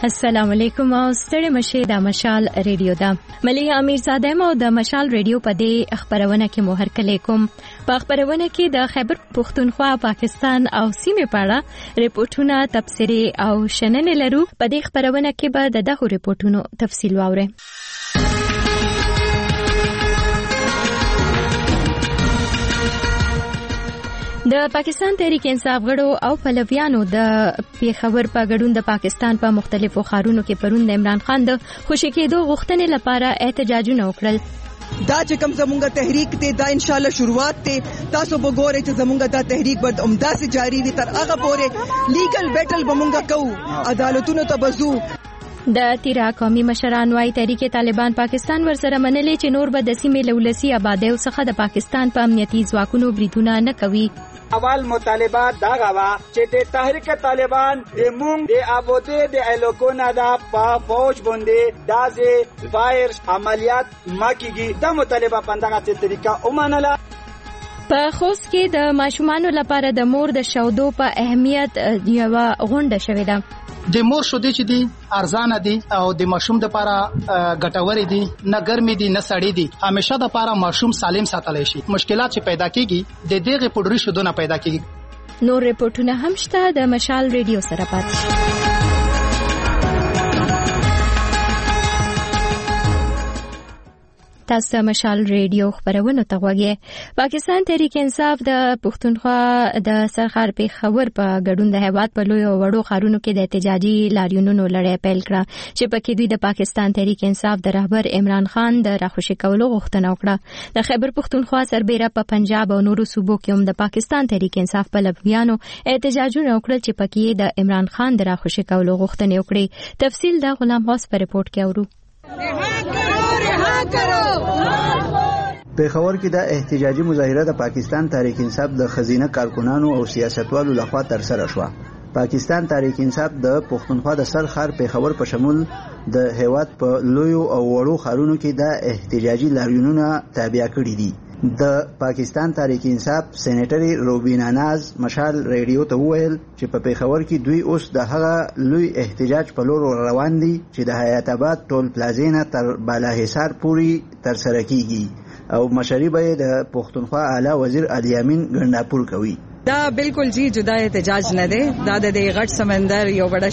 السلام علیکم او ستړي مشه د مشال ریډیو دا ملي امیرزاده مو د مشال ریډیو په دې خبرونه کې مو هرکلی کوم. په خبرونه کې د خیبر پختونخوا پاکستان او سیمې په اړه ریپورتونه تبصرې او شننې لرو. په دې خبرونه کې به دغه ریپورتونو تفصیل واورئ. د پاکستان تحریک انصاف غړو او پلویانو د پیښور په ګډون د پاکستان په مختلفو ښارونو کې پرون د عمران خان د خوشی کېدو غوښتنې لپاره احتجاجونه وکړل. دا چې کوم زمونږه تحریک ته دا ان شاء الله شروعات ته تاسو وګورئ چې زمونږه دا تحریک به عمده سي جاری وي تر هغه پورې لیګل بیټل به مونږه کوو عدالتونو ته بزو. د تیرا قومي مشران وايي تحریک طالبان پاکستان ورسره منلې چې نور به د سیمې لولسي آبادیو څخه د پاکستان په امنیتي ځواکونو بریدونه نه کوي. اول مطالبات دا غوا چې د تحریک طالبان د مونږ د آبادی د الکونا دا په فوج باندې دازې فایر عملیات مکیږي. دا مطالبه پندغه طریقه اومنله. په خوست کې د ماشومانو لپاره د مور د شودو په اهمیت یو غونډه شوې ده. د مور شودې چې دي ارزانه دي او د ماشوم لپاره ګټورې دي، نه ګرمي دي نه سړې دي. همیشه د لپاره ماشوم سالم ساتلی شي. مشکلات چې پیدا کیږي د دغه پوډري شودو نه پیدا کیږي. نور ریپورتونه هم شته د مشال ریډیو سره پاتې. تاسو مشال ریډیو خبرونه ته غوږی. پاکستان تحریک انصاف د پښتونخوا د سرخار پیښور په ګډون د هیواد په لوی او وړو ښارونو کې د احتجاجي لاریونونو لړۍ پیل کړه چې پکې دوی د پاکستان تحریک انصاف د رهبر عمران خان د راخوشي کولو غوښتنه وکړه. د خیبر پښتونخوا سربېره په پنجاب او نورو صوبو کې هم د پاکستان تحریک انصاف پلویانو احتجاجونه وکړل چې پکې د عمران خان د راخوشي کولو غوښتنې وکړي. تفصیل د غلام غوث په ریپورت کې اورو. پیښور کې د احتجاجي مظاهره د پاکستان تحریک انصاف د خزینه کارکونانو او سیاستوالو لخوا ترسره شوه. پاکستان تحریک انصاف د پښتونخوا د سرخار پیښور په شمول د هیواد په لویو او وړو ښارونو کې د احتجاجي لاریونونه تابع کړي دي. د پاکستان تحریک انصاف سېنیټري روبینا ناز مشال ریډیو ته وویل چې په پیښور کې دوی اوس د هغه لوی احتجاج په لور روان دي چې د حیات آباد ټول پلازې نه تر بالاحصار پورې ترسره کیږي او مشري به د پښتونخوا اعلی وزیر علي امین ګنداپور کوي. دا بالکل جی جدا احتجاج نه دی. دا د غټ سمندر یو وړه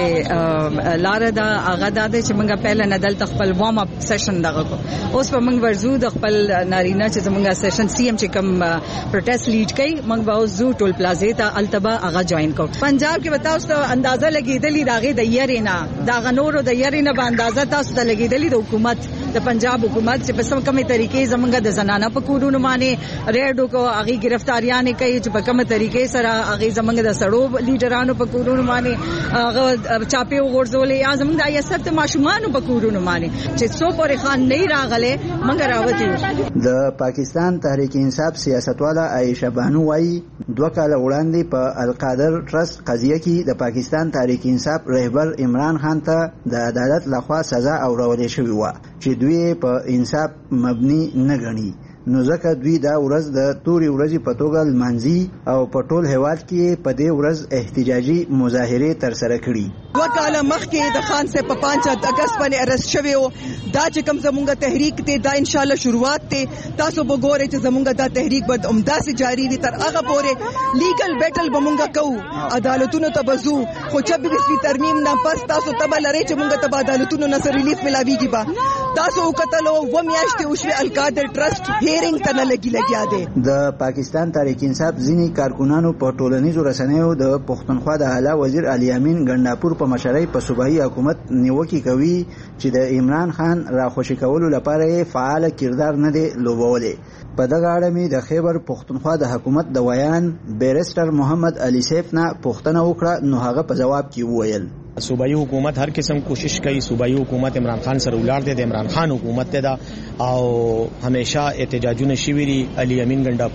شانته لار دا هغه د چې موږ پهله ندل خپل وارم اپ سیشن دغه کو اوس په موږ ورزو د خپل نارینه چې موږ سیشن سی ام چې کوم پروټیست لیډ کوي موږ به اوس زو ټول پلازې ته التبا هغه جوائن کو. پنجاب کې وتاو ته اندازه لګیدلی داغه د یرینا دا غنورو د یرینا به اندازه تاسو ته لګیدلی د حکومت د پنجاب حکومت چې په سم کومه طریقې زمونږ د زنانه په کورونو باندې ریډو کو هغه گرفتاریاں کوي چې په کومه طریقې سره هغه زمونږ د سړو لیډرانو په کورونو باندې هغه چاپی وغورځولې یا زمونږ د ایسف ته ماشومان په کورونو باندې چې څو پورې خان نه راغله موږ راوتی. د پاکستان تحریک انصاف سیاستواله عائشه بانو وايي 2 کال وړاندې په القادر ټرست قضیه کې د پاکستان تحریک انصاف رهبر عمران خان ته د عدالت لخوا سزا اورولې شوې و چې دوی په انصاف مبني نه غني. نو ځکه دوی دا ورځ د توري ورځې په توګه لمانځي او په ټول هیواد کې په دې ورځ احتجاجي مظاهرې ترسره کړي. 2 کال مخکې د خان صاحب په 5 اگست باندې ارست شوی و. دا چې کوم زمونږه تحریک ته دا ان شاء الله شروعات ته تاسو وګورئ چې زمونږه دا تحریک به عمده سي جاری وي تر هغه پورې لیګل بیټل به مونږه کوو عدالتونو ته بزو. خو 26 ترمیم نه پس تاسو ته لري چې مونږ ته عدالتونو نه سره ریلیف ملاويږي. با تاسو وکتلو و میاشتې وشوي القادر ټرست هیرینګ ته نه لګیا دی. د پاکستان تحریک انصاف ځینی کارکونانو په ټولنیزو رسنیو د پښتونخوا د اعلی وزیر علي امین ګنداپور په مشرۍ په صوبایي حکومت نیوکه کوي چې د عمران خان راخوشي کولو لپاره فعال کردار نه دی لوبولې. په دغه اړه می د خیبر پښتونخوا د حکومت د ویان بیرستر محمد علي سیف نه پوښتنه وکړه نو هغه په جواب کې وویل صوبایي حکومت هر قسم کوشش کوي. صوبایي حکومت عمران خان سره ولار دی د عمران خان حکومت ته دا او همیشه احتجاجونه شوي دي. علي امین ګنداپور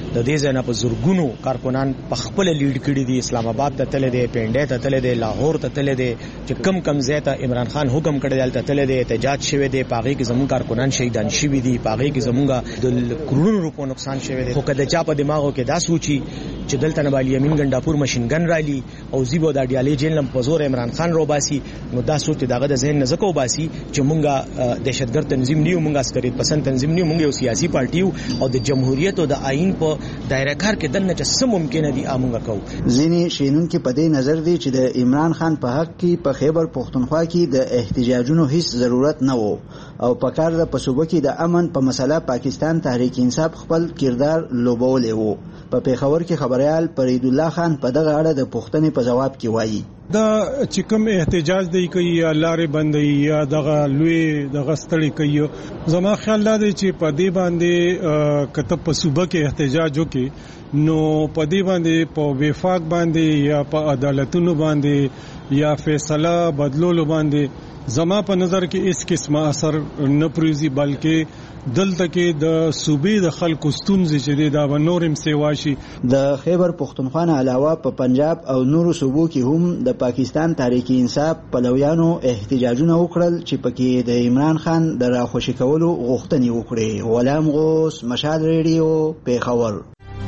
د دې ځای نه په زورګونو کارکونان په خپل لیډ کړي دي. اسلام آباد ته تللی دی، پنډۍ ته تللی دی، لاهور ته تللی دی، چې کم ځای ته عمران خان حکم کړی دی هلته تللی دی، احتجاج شوی دی، په هغې کې زموږ کارکونان شهیدان شوي دي، په هغې کې زموږ د کروڑونو روپو نقصان شوی دی. خو که د چا په دماغو کې دا سوچي چې دلته نه به الیمین ګنډاپور مشینګن رالي او زی به د ډیالۍ جیل نه په زور عمران خان روباسي، نو دا سوچ دغه د ذهن نه ځکه وباسي چې مونږه دهشتګرد تنظیم نیو، مونږه عسکریت پسند تنظیم نیو، مونږ یو سیاسي پارټي او د جمهوریت او د آئین په دایره کار کې دنه چې سم ممکن دي امونږه کوو. ځینې شینونکو په دې نظر دي چې د عمران خان په حق کې په خیبر پښتونخوا کې د احتجاجونو هیڅ ضرورت نه وو او په کار د صوبه کې د امن په مسله پاکستان تحریک انصاف خپل کردار لوبولی وو. په پیښور کې خبريال فرید الله خان په دغه اړه د پوښتنې په جواب کې وایي دا چې کوم احتجاج دی کوي یا لارې بندي یا دغه لوی دغه ستړي کوي، زما خیال دا دی چې په دې باندې کته په صوبه کې احتجاج وکي نو په دې باندې په وفاق باندې یا په عدالتونو باندې یا فیصله بدلولو باندې زما په نظر کې اس قسمه اثر نه پریزي، بلکې دلته کې د صوبې د خلکو ستونزې چې دا نورم سیواشي. د خیبر پښتونخوا نه علاوه په پنجاب او نورو صوبو کې هم د پاکستان تحریک انصاف پلویانو احتجاجونه وکړل چې پکې د عمران خان د راخوشي کولو غوښتنې وکړې. غلام غوث، مشال ریډیو، پیښور.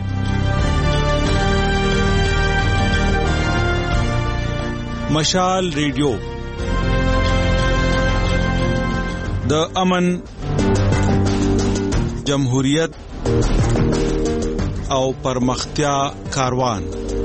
مشال ریډیو د امن، جمهوریت او پرمختیا کاروان.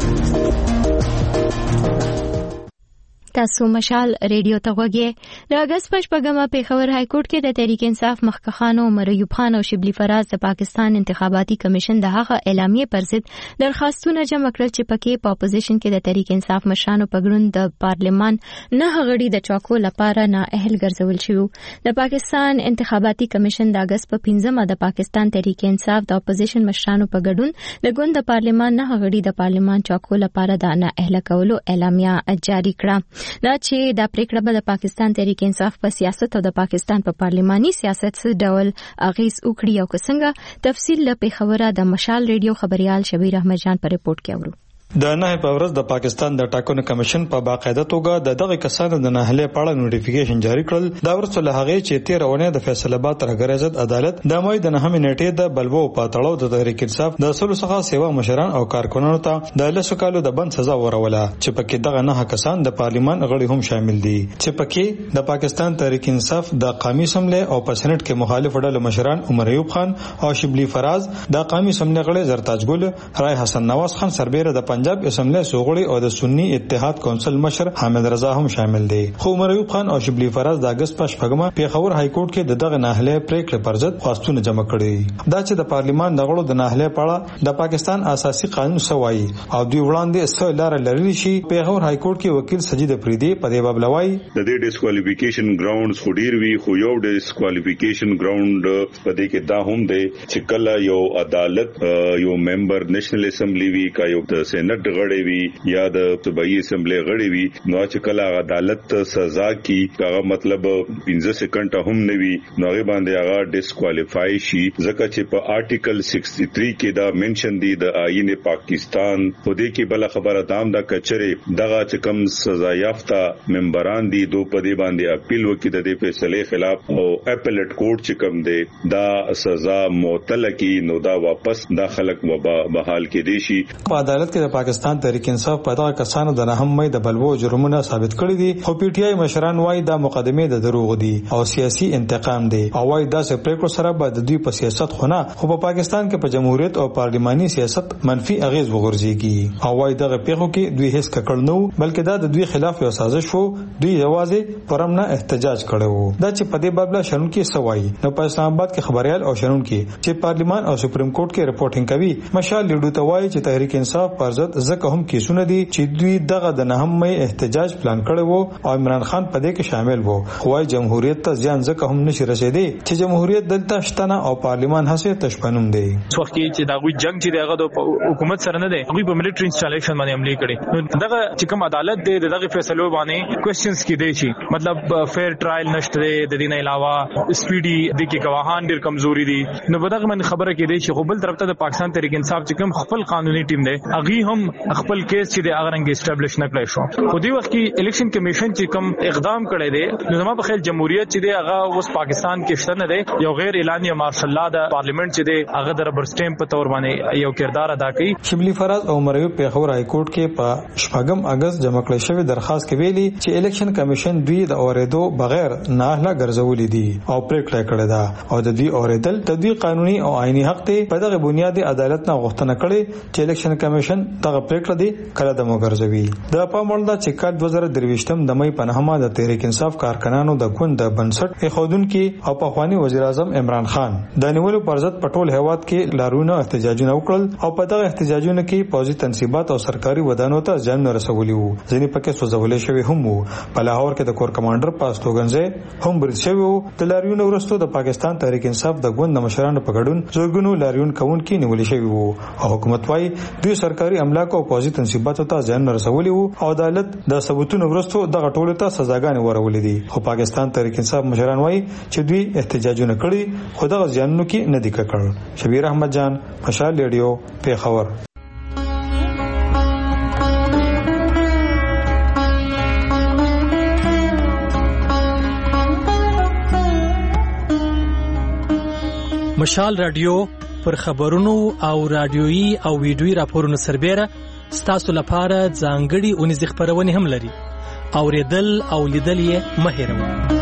تاسو مشال ریډیو ته غوږی. د اگست په شپږمه پیښور های کورټ کې د تحریک انصاف مخکښانو عمر ایوب خان او شبلی فراز د پاکستان انتخاباتي کمیشن د هغه اعلامیې پر ضد درخواستونه جمع کړل چې پکې په اپوزیشن کې د تحریک انصاف مشرانو په ګډون د پارلمان نه غړي د چاکو لپاره نااهل ګرځول شوی. د پاکستان انتخاباتي کمیشن د اگست په 15مه د پاکستان تحریک انصاف د اپوزیشن مشرانو په ګډون د ګوند د پارلمان نه غړي د پارلمان چاکو لپاره د نااهل کولو اعلامیه جاری کړه. دا چې د پریکړه به د پاکستان تحریک انصاف په سیاست او د پاکستان په پارلماني سیاست څه ډول اغیز وکړي او څنګه تفصیل له پیښوره د مشال ریډیو خبريال شبیر احمد جان پر رپورت کې اورو. د نه په ورځ د پاکستان د ټاکنو کمیشن په باقاعده توګه د دغه کسانو د ناهله په اړه نوټیفیکیشن جاری کړل. دا ورسره له هغه چې 13 ونه د فیصله باد تر غرض عدالت د مې د نهمه نیټه د بلبو په تړاو د تحریک انصاف د اصول څخه سیوا مشران او کارکونانو ته د لسو کالو د بند سزا وروله چې پکې دغه نه کسان د پارلمان غړي هم شامل دي چې پکې د پاکستان تحریک انصاف د قومي اسمبلی او په سېنات کې مخالف ډلو مشران عمر ایوب خان او شبلی فراز، د قومي اسمبلی غړي زرتاج ګل، رای حسن نواز خان سربېره د پنجاب اسمبلی غړي او د سنی اتحاد کونسل مشر حامد رضا هم شامل دي. خو عمر ایوب خان او شبلی فراز د اگست په شپږمه پیښور های کورټ کې دغه ناهله پریکړه پر ضد خواستونه جمع کړي. دا چې د پارلمان د غړو د ناهله په اړه د پاکستان اساسي قانون سوای او دوی وړاندې څه لار لري شي. پیښور های کورټ کې وکیل سجید افریدی په دې باب لوي د دې ډیسکوالیفیکیشن ګراوندز خو ډیر وی، خو یو ډیسکوالیفیکیشن ګراوند په دې کې دا هم دی چې کله یو عدالت یو ممبر نېشنل اسمبلی وی کا یو د سېنات غړي وی یا د صوبایي اسمبلی غړي وي، نو چې کله عدالت سزا کی هغه مطلب 15 سکند هم نه وي نو هغه باندې هغه ډیسکوالیفای شي. ځکه چې په آرټیکل 63 کې دا منشن دی د آئین پاکستان. په دې کې بل خبره دام دا کچره دغه چې کم سزا یافته ممبران دي دو په دې باندې اپیل وکړي د دې فیصله خلاف او اپیلیټ کورټ چې کم دی دا سزا معطل کی نو دا واپس دا خلک بحال کې دي شي. په عدالت کې د پاکستان تحریک انصاف په دغه کسانو د نهم مې د بلبو جرمونه ثابت کړی دي. خو پی ټی آی مشران وايي دا مقدمه د دروغ دي او سیاسي انتقام دي او وايي دا چې پریکړه سره به د دوی په سیاست خونه خو په پاکستان کې په جمهوریت او پارلماني سیاست منفي اغیز وغورځيږي او وايي دغه پیښو کې دوی هیڅ ککړ نه بلکې دا د دوی خلاف یو سازش وو. دوی یوازې پرمنه احتجاج کړو. دا چې په دې باب لا شنن کې سوای نو په اسلام آباد کې خبريال او شنن کې چې پارلمان او سپریم کورټ کې رپورټینګ کوي. مشال لیډو ته وايي چې تحریک انصاف پر ضد ضد ځکه هم کیسونه دي چې دوی دغه د نهم مې احتجاج پلان کړی وو او عمران خان په دې کې شامل وو. خو جمهوریت ته ځان ځکه هم نشي رسیدي چې جمهوریت دلته شتنه او پارلیمان هڅه تشپنوم دی. څوک چې دا وی جنگ چې دغه د حکومت سره نه دی هغه په ملټری انسټالیشن باندې عملي کړي. دغه چې کوم عدالت دی دغه فیصلو باندې کوېسچنز کې دی شي مطلب فیر ټرایل نشته د دې نه علاوه سپیډي د کې گواهان ډېر کمزوري دي. نو په دغه باندې خبره کې دی چې خپل طرف ته د پاکستان تحریک انصاف چې کوم خپل قانوني ټیم دی هغه هم خپل کیس چې د اغرنګ اسټابلیش نه کړی شو. خو دې وخت کې الیکشن کمیشن چې کوم اقدام کړی دی نو زما په خیال جمهوریت چې دی هغه اوس پاکستان کې شته نه دی. یو غیر اعلاني مارشل لا د پارلیمنت چې دی هغه د ربر سټیمپ په تور باندې یو کردار ادا کوي. شبلی فراز او مریو پیښور های کورټ کې په شپږم اگست جمع کړی شوی درخواست کې ویلي چې الیکشن کمیشن دوی د اوریدو بغیر ناهله ګرځولې دي او پریکړه کړې ده او د دوی اوریدل د دوی قانوني او آئینی حق دی. په دغه بنیادی عدالت نه غوښتنه کړې چې الیکشن کمیشن دغه پریکړه دی کله د مګرځوي. د پاموړ د چکات 2023م د مې په نهمه د تحریک انصاف کارکنانو د ګوند د بنسټ خودونکو او پخوانی وزیر اعظم عمران خان د نیولو پر ضد پټول هیواد کې لارونه احتجاجونه وکړل او په دغه احتجاجونو کې پوځي تنصیبات او سرکاري ودانو ته ځان رسولي وو. ځینې پکې سوځولې شوی هم وو. په لاهور کې د کور کمانډر پاستوګنځي هم برید شوی وو. د لاریون ورستو د پاکستان تحریک انصاف د ګوند د مشرانو په ګډون زورګونو لاریون کوونکي نیولې شوی وو او حکومت وايي دوی سرکاري املاک او پوځي تنصیباتو ته ځان رسولي وو او عدالت د ثبوتونو ورستو دغه ټولو ته سزاګانې ورولې دي. خو پاکستان تحریک انصاف مشران وايي چې دوی احتجاجونه کړي خو دغه ځانونو کې نه دي کړل. شبیر احمد جان مشال ریډیو پیښور. مشال رادیو پر خبرونو او رادیويي او ویډیويي راپورونو سربېره ستاسو لپاره ځانګړي اونیز خبرونه هم لري. اوریدل او لیدل یې مه هېروئ.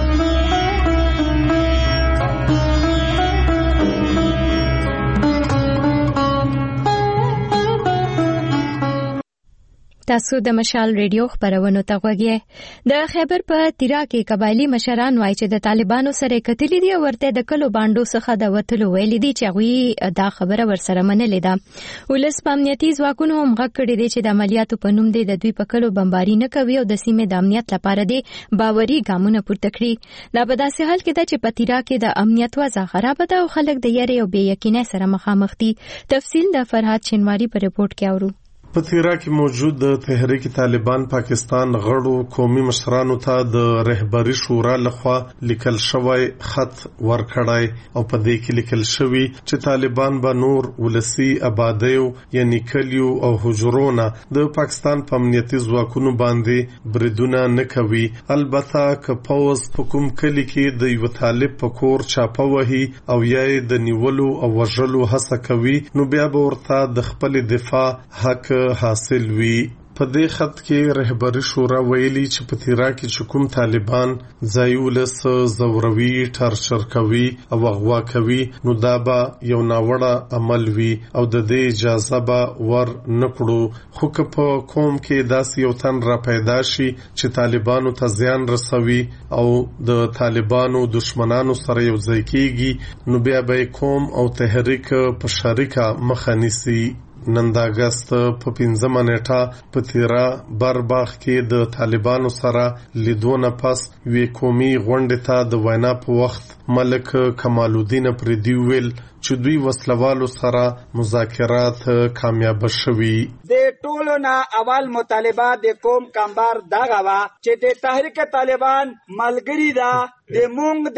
تاسو د مشال ریډیو خبرونه ته غوږی. د خیبر په تیرا کې قبایلی مشران وایي چې د طالبانو سره کتلې دي او ورته د کلو باندو څخه د وټلو ویل دي چې غوي دا خبره ورسره منلې ده. ولس پامنیتي ځواکونو هم غږ کړی دی چې د عملیاتو په نوم د دوی په کلو بمباري نه کوي او د سیمې د امنیت لپاره دی باوري ګامونه پورته کړي. دا په داسې حال کې ده چې په تیرا کې د امنیت وضع خراب ده او خلک د یری او بې یقینۍ سره مخامخ دي. تفصیل د فرهاد شینواری په رپورت کې اورو. په تیرا کې موجود د تحریک طالبان پاکستان غړو قومي مشرانو ته د رهبری شورا لخوا لیکل شوی خط ورکړای او په دې کې لیکل شوی چې طالبان به نور ولسی آبادیو یعنی کلیو او حجرونه د پاکستان په امنیتي ځواکونو باندې بریدونه نه کوي. البته که پوز په کوم کلی کې د یو طالب په کور چاپه وهي او یا د نیولو او وژلو هڅه کوي نو بیا به ورته د خپل دفاع حق حاصل وي. په دې خط کې رهبری شورا ویلي چې په تیرا کې چې کوم طالبان ځایولس زوروي ټارچر کوي او اغوا کوي نو دا به یو ناوړه عمل وي او د دې اجازه به ور نکړو. خو که په قوم کې داسې یو تن را پیدا شي چې طالبانو ته زیان رسوي او د طالبانو دشمنانو سره یو ځای کېږي نو بیا به قوم او تحریک په شریکه مخه نیسي. نن د اگست په 15 نیټه په تیرا برباغ کې د طالبانو سره لیدونه پس وی قومي غونډه ته د وینا په وخت ملک کمال الدین پردی ویل چې دوی وسلوالو سره مذاکرات کامیاب شوي. د ټولو نه اول مطالبه د قوم کمبار دغه وا چې د تحریک طالبان ملګری دا د مونږ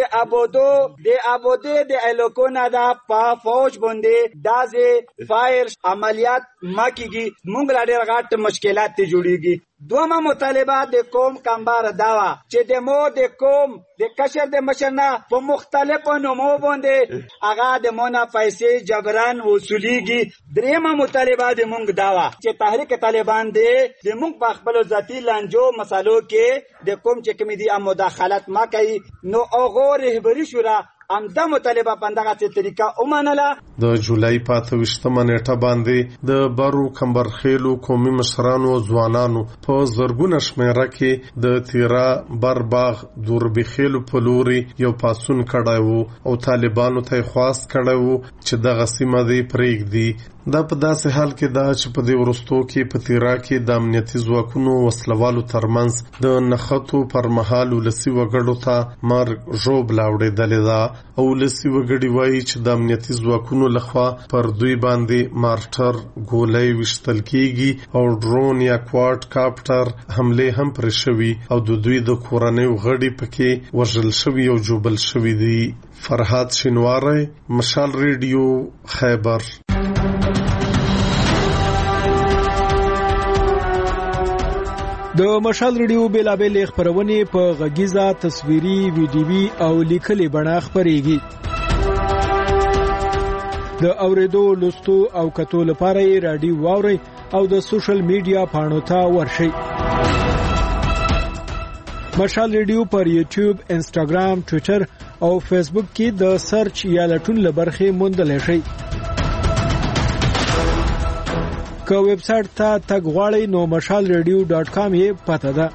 د ابودو د الکونا دا په فوج باندې دازې فایر عملیات مکیږي مونږ لا ډېر غټ مشکلات جوړیږي. دوما مطالبه د قوم کمبار داوا چې د مو د قوم د کشر د مشرنا په مختلفو نومو باندې هغه د مونا پیسې جبران وصولیږي. دریمه مطالبه د مونږ داوا چې تحریک طالبان دی د مونږ په خپل ذاتی لانجو مسالو کې د قوم چې کوم دي مداخلت ما کوي نو هغه رهبری شورا امدا مطالبه پندغه طریقه اومنله. د جولای په 28 نیټه باندې د بارو کمبرخیلو قومي مشرانو او ځوانانو په زرګونه شمیره کې د تیرا برباغ دوربخیلو په لوري یو پاسون کړای وو او طالبانو ته خواست کړای وو چې دغه سیمه دې پرېږدي. دا په داسې حال کې دا چې په دې ورستو کې په تیرا کې د امنیتي ځواکونو وسلوالو ترمنځ د نښتو پر مهال ولسي وګړو ته مرګ ژوبله اورېدلې ده او ولسي وګړي وایي چې د امنیتي ځواکونو لخوا پر دوی باندې مارټر ګولۍ ویشتل کیږي او ډرون یا کوارډ کاپټر حملې هم پرې شوي او د دوی د کورنیو غړي پکې وژل شوي او جوبل شوي دي. فرهاد شینواری، مشال ریډیو، خیبر. د مشال ریډیو بیلابل خبرونه په غږیزه، تصویري، ویډیوي او لیکلي بڼه خبريږي. د اوریدو، لوستو او کتو لپاره رادیو واوري او د سوشل میډیا پاڼو ته ورشي. مشال ریډیو پر یوټیوب، انسټاګرام، ټوئیټر او فیسبوک کې د سرچ یا لټون لبرخه موندل شي. که ویب سټ ته تګ غواړئ نو mashalradio.com یې پته ده.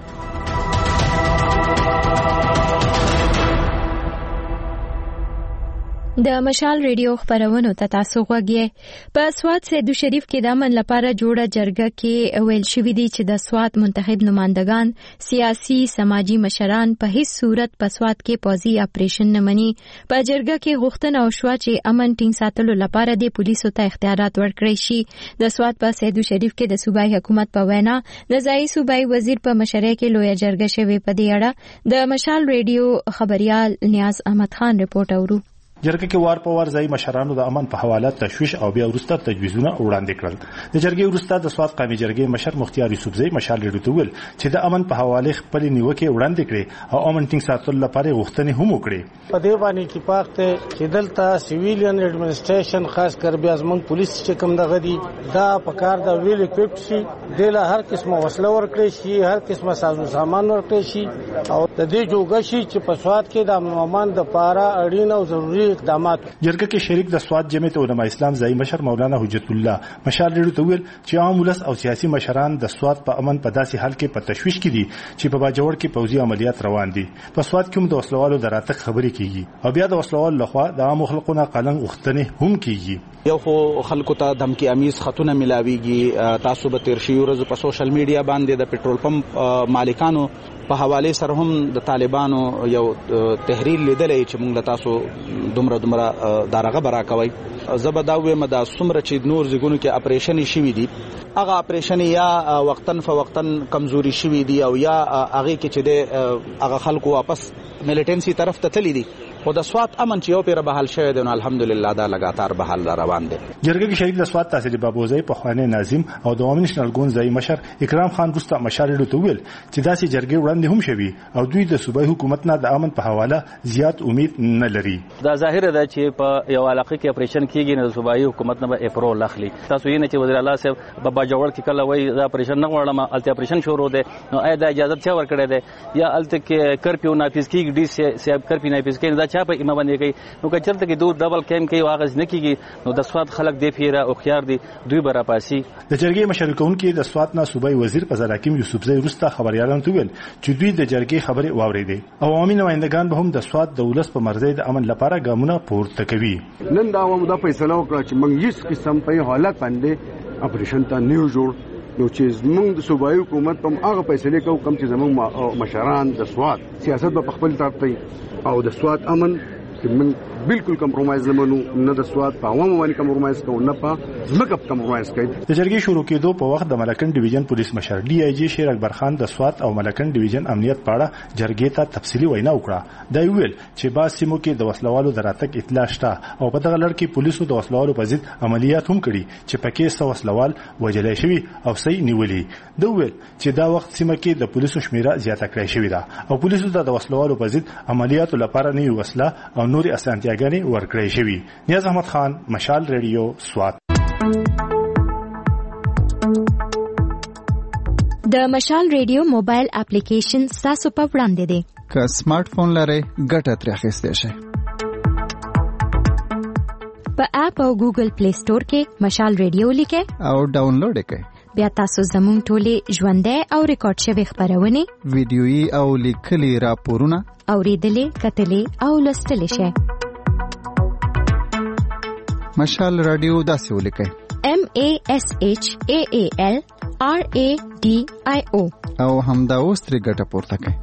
د مشال ریډیو خبرونو ته تاسو غوږی. په سوات سیدو شریف کې د امن لپاره جوړه جرګه کې ویل شوې دي چې د سوات منتخب نمائندگان، سیاسي، سماجی مشران په هیڅ صورت په سوات کې پوځي اپریشن نه مني. په جرګه کې غوښتنه وشوه چې امن ټینګ ساتلو لپاره د پولیسو ته اختیارات ورکړي شي. د سوات په سیدو شریف کې د صوبایي حکومت په وینا د ځایي صوبایي وزیر په مشرۍ کې لویه جرګه شوې. په دې اړه د مشال ریډیو خبريال نیاز احمد خان رپورټ اورو. جرګه کې وار په وار ځای مشرانو د امن په حواله تشویش او بیا وروسته تجویزونه وړاندې کړل. د جرګې وروسته د سوات قومي جرګې مشر مختیار یوسفزئی مشال ریډیو ته ویل چې د امن په حواله خپل نیوکه وړاندې کړي او امن ټینګ ساتلو لپاره غوښتنې هم وکړي. په دې باندې اتفاق ته چې دلته سیویلین ایڈمنسټریشن خاص کر بیا زموږ پولیس چې کوم دغه دي دا په کار د ویل اکوپډ شي، د هر قسمه وسله ورکړي شي، هر قسمه سازو سامان ورکړي شي او د دې جوګه شي چې په سوات کې د امن د لپاره اړین او ضروري اقدامات. جرګه کې شریک د سوات جمعیت علماء اسلام ځای مشر مولانا حجت الله مشال ریډیو ته ویل چې عام ولس او سیاسي مشران د سوات په امن په داسې حال کې په تشویش کې دي چې په باجوړ کې پوځي عملیات روان دي. په سوات کې هم د وسلوالو د راتګ خبرې کیږي او بیا د وسلوالو لخوا د عام خلکو نه قلنګ غوښتنې هم کیږي. یو خو خلکو ته دمکی امیز خطونه ملاويږي. تاسو به تیر شي ورځ په سوشل میډیا باندې د پېټرول پمپ مالکانو په حواله سره هم د طالبانو یو تحریل لیدلې چې موږ له تاسو دومره دارغه برا کوي. زبداوي مدا سمره چې نور زګونو کې اپریشن شي دي، هغه اپریشن یا وقتن فوقتن کمزوري شوي دي او یا هغه کې چې د هغه خلکو واپس ملیټنسي طرف ته تللی دي. خو د سوات امن چې یو پیر بحال شوی دی نو الحمدلله دا لګاتار بحال روان دی. جرګه کې شریک د سوات تحصیل بابوزی په خوانه ناظم او د عوامي نېشنل ګوند ځای مشر اکرام خان رستا مشال ریډیو ته ویل چې داسې جرګې وړاندې هم شوي او دوی د صوبایي حکومت نه د امن په حواله زیات امید نه لري. دا ظاهر ده چې په یو علاقه کې اپریشن کیږي نه د صوبایي حکومت نه به اپرول اخلي. تاسو یې نه چې وزیر اعلی صاحب په باجوړ کې کله وایي دا اپریشن نه غواړم الته اپریشن شروع دی نو آیا دا اجازه چا ورکړی دی یا الته کې کرفیو نافذ کیږي ډي سی کرفیو نافذ کیږي دا چا په ایمه باندې نو که چرته کې دوه ډبل کیم کوي واغز نه کیږي نو د سواد خلک دی پیره او خيار دي دوی برا پاسي. د جرګې مشرکون کې د سواد نه صوبایي وزیر فضل حکیم یوسفزئی رستا خبريالانو ته ویل چې دوی د جرګې خبرې واوریدي او عوامي نمائندگان به هم د سواد د ولس په مرزي د امن لپاره ګامونه پورته کوي. نن دا عوامو د فیصله وکړه چې موږ هیڅ قسم په حالت باندې اپریشن ته نیو جوړ نو چې موږ د صوبایي حکومت په هغه فیصله کوو کوم چې زموږ مشران د سواد سیاست په خپل طرف ته او د سواد امن من بالکل کمپرومایز نه منو، نه د سواد په عوامو باندې کمپرومایز کوو نه په ځمکه کمپرومایز کوي. د جرګې شروع کېدو په وخت د ملکن ډیویژن پولیس مشر ډي آی جی شیر اکبر خان د سواد او ملکن ډیویژن امنیت په اړه جرګې ته تفصیلي وینا وکړه. دا ویل چې باز سیمو کې د وسلوالو د راتګ اطلاع شته او په دغه لړ کې پولیسو د وسلوالو په ضد عملیات هم کړي چې پکې 100 وسلوال وژل شوي او صحیح نیولي. دا ویل چې دا وخت سیمه کې د پولیسو شمیره زیاته کړې شوې ده او پولیسو د وسلوالو په ضد عملیاتو لپاره نوې وسله او نوري اسانتیاګانې ورکړې شوي. نیاز احمد خان، مشال ریډیو، سوات. د مشال ریډیو موبایل اپلیکیشن تاسو په وړاندې دی. که سمارټ فون لرئ ګټه ترې اخیستی شئ. په اپ او ګوګل پلی سٹور کې مشال ریډیو لیکئ او ډاونلوډ یې کړئ. بیا تاسو زموږ ټولې ژوندۍ او ریکارډ شوي خبرونه، ویډیويي او لیکلي راپورونه اوریدلې، کتلې او لوستلې شئ. مشال رادیو داسې ولیکئ: MASHAALRADIO او همدا اوس ترې ګټه پورته کړئ.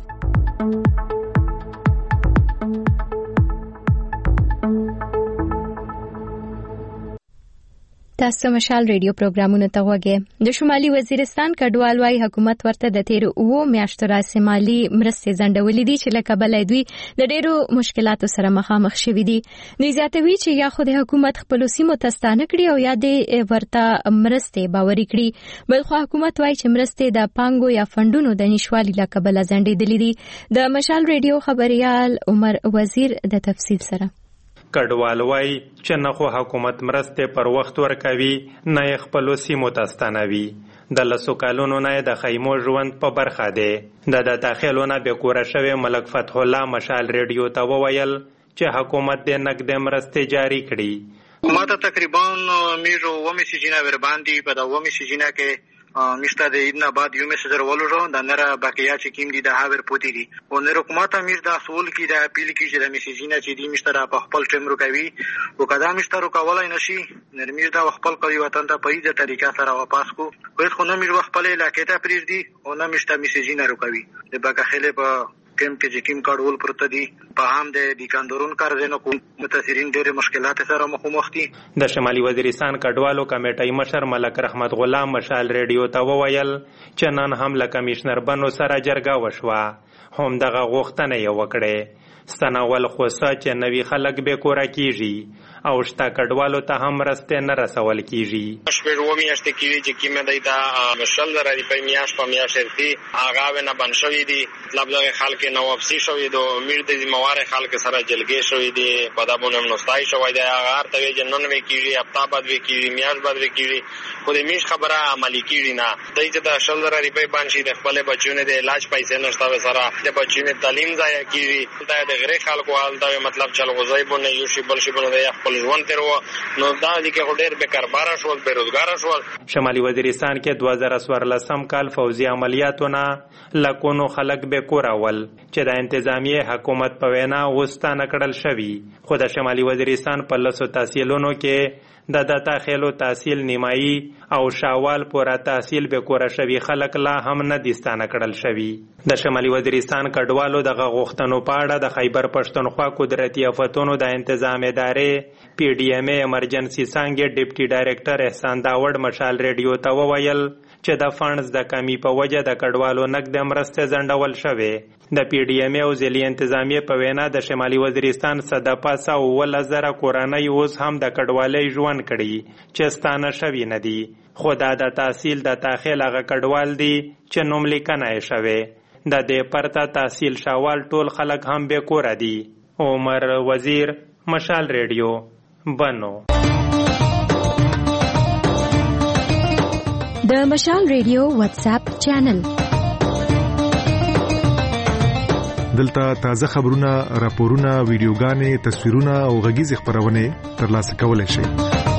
تاسو مشال ریډیو پروګرامونو ته وګورئ. د شمالي وزیرستان کډوال وايي حکومت ورته د تیر 9 میاشتو راهیسې مالي مرستې ځنډولې دي چې له کبله دوی د ډېرو مشکلاتو سره مخامخ شوي دي. دوی زیاتوي چې یا خو د حکومت خپلو سیمو ته ستانه کړي او یا د ورته مرستې باوري کړي. بلخو حکومت وايي چې مرستې د پانګو یا فندونو د نشوالي له کبله ځنډېدلې دي. د مشال ریډیو خبريال عمر وزیر د تفصیل سره کډوال وای چې نه خو حکومت مرسته پر وخت ورکوي نه خپل سیمو ته ستانوي. د لسو کالونو نه د خیمو ژوند په برخه دی. د داخلونه به کور شوی ملک فتح الله مشال ریډیو ته وویل چې حکومت د نقد مرسته جاری کړي. حکومت تقریبا میرو و میسیجینا ور باندې په دا و میسیجینا کې میشته د ایدنا بعد یو میسج ورولو د نره بقیا چې کیم دي د هاور پوتی دي او نره حکومت امیر د اصول کې د اپیل کې چې د میسیجینا چې دی میشته په خپل ټیم روکوي او کدا میشته روکولای نشي نرمیر د خپل کوي وطن ته په دې طریقه سره واپس کو خو نه میر خپل علاقې ته پریږ دي او نه میشته میسیجینا روکوي د بقخله په کم کې چې کیم کارول پرته دي په هم د دکاندارون کارزنه کوم متاثرین ډېر مشکلات سره مخامخ دي. د شمالي وزیرستان کډوالو کمیټې مشر ملک رحمت غلام مشال ریډیو ته وویل چې نن هم له کمشنر بنو سره جرګه وشوه. هم دغه غوښتنه یې وکړه ستنول خو چې نوی خلک به کور کیږي او شتا کډوالو ته هم راسته نه رسول کیږي. شپږ و میاشتې کیږي چې کیمه دایته مشل درې په میاش په میاشتې هغه نه بنشوي دي مطلب دغه خلک نو واپسی شوی دو امیر د ذمہوار خلک سره جلګې شوی دي په دا باندې نوستای شوی دی هغه ارته جنن وی کیږي هفته بعد وی کیږي میاش بعد وی کیږي خو د میش خبره عملی کیږي نه دایته د شل درې په باندې د خپل بچونه د علاج پیسې نشته سره د بچونه تعلیم ځای کیږي د غیر خلکو حال دا مطلب چل غوځي بونه یو شی بل شی بونه ژوند تیرو نو دا دي کې ډېر بیکاربار شول بیروزګار شول. شمالي وزیرستان کې 2014 کال فوزي عملیاتونه لکونو خلک به کورول چې د انتظامیه حکومت په وینا وستانه کړل شوی. خو د شمالي وزیرستان په لسو تحصیلونو کې د داخلو تحصیل نیمایي او شاوال پورا تحصیل به کور شوی خلک لا هم نه دستانه کړل شوی. د شمالي وزیرستان کډوالو دغه غوښتنو په اړه د خیبر پښتونخوا قدرتي آفتونو د انتظام ادارې پی ډی ایم ایمرجنسي څنګه ډیپټي ډایریکټر احسان داوړ مشال ریډیو ته وویل چې د فنډز د کمی په وجه د کډوالو نقد مرسته ځنډول شوې. د پی ډی ایم او ضلعي انتظامیه په وینا د شمالي وزیرستان صدپاسه او 1000 کورنۍ اوس هم د کډوالۍ ژوند کړي چې ستانه شوي نه دي. خو دا د تحصیل د داخل هغه کډوال دي چې نوم لیکنه یې شوی. د دې پرته تحصیل شاوال ټول خلک هم به کور دي. عمر وزیر مشال ریډیو بنو. د مشال ریډیو واتس اپ چینل دلته تازه خبرونه، راپورونه، ویډیوګانې، تصویرونه او غږیز خبرونه ترلاسه کولای شئ.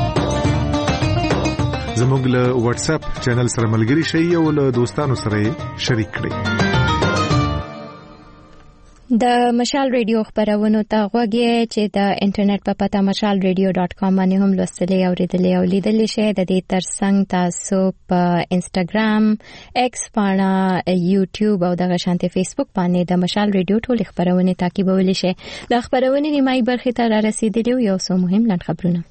زموږ له واتس اپ چینل سره ملګري شئ او له دوستانو سره شریک کړئ. د مشال ریډیو خبرونه ته غوږی چې د انټرنیټ په پته mashalradio.com باندې هم لوستلې او لیدلې او لیدلې شئ. د دې ترڅنګ تاسو په انسټاګرام، ایکس باندې، یوټیوب او دغه شانتي فیسبوک باندې د مشال ریډیو ټول خبرونه تعقیبولی شئ. د خبرونه نیمایي برخه ته را رسیدلی یو څو مهم لاند خبرونه.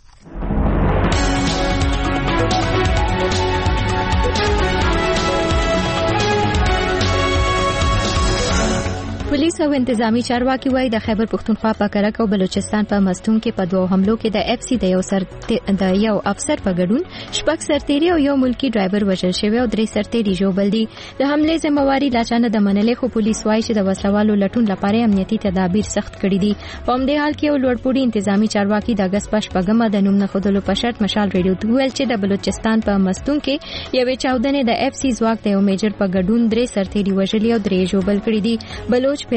پولیس او انتظامی چارواکي وایي د خیبر پښتونخوا په کرک او بلوچستان په مستون کې په دوه حملو کې د اف سی د یو افسر په ګډون شپږ سرتیري او یو ملکی ډرایور وژل شوی او درې سرتیري ژوبل دي. د حمله ذمہواری لا چانه د منلې خو پولیس وایي چې د وسلوالو لټون لپاره امنیتي تدابیر سخت کړي دي. په همدې حال کې یو لوړپوړي انتظامی چارواکي د اگست په شپږمه د نوم نه خودلو په شرط مشال ریډیو ته ویل چې د بلوچستان په مستون کې یوې چاودنې د اف سی ځواک د یو میجر په ګډون درې سرتیري وژلي او درې ژوبل کړي دي. بلوچ په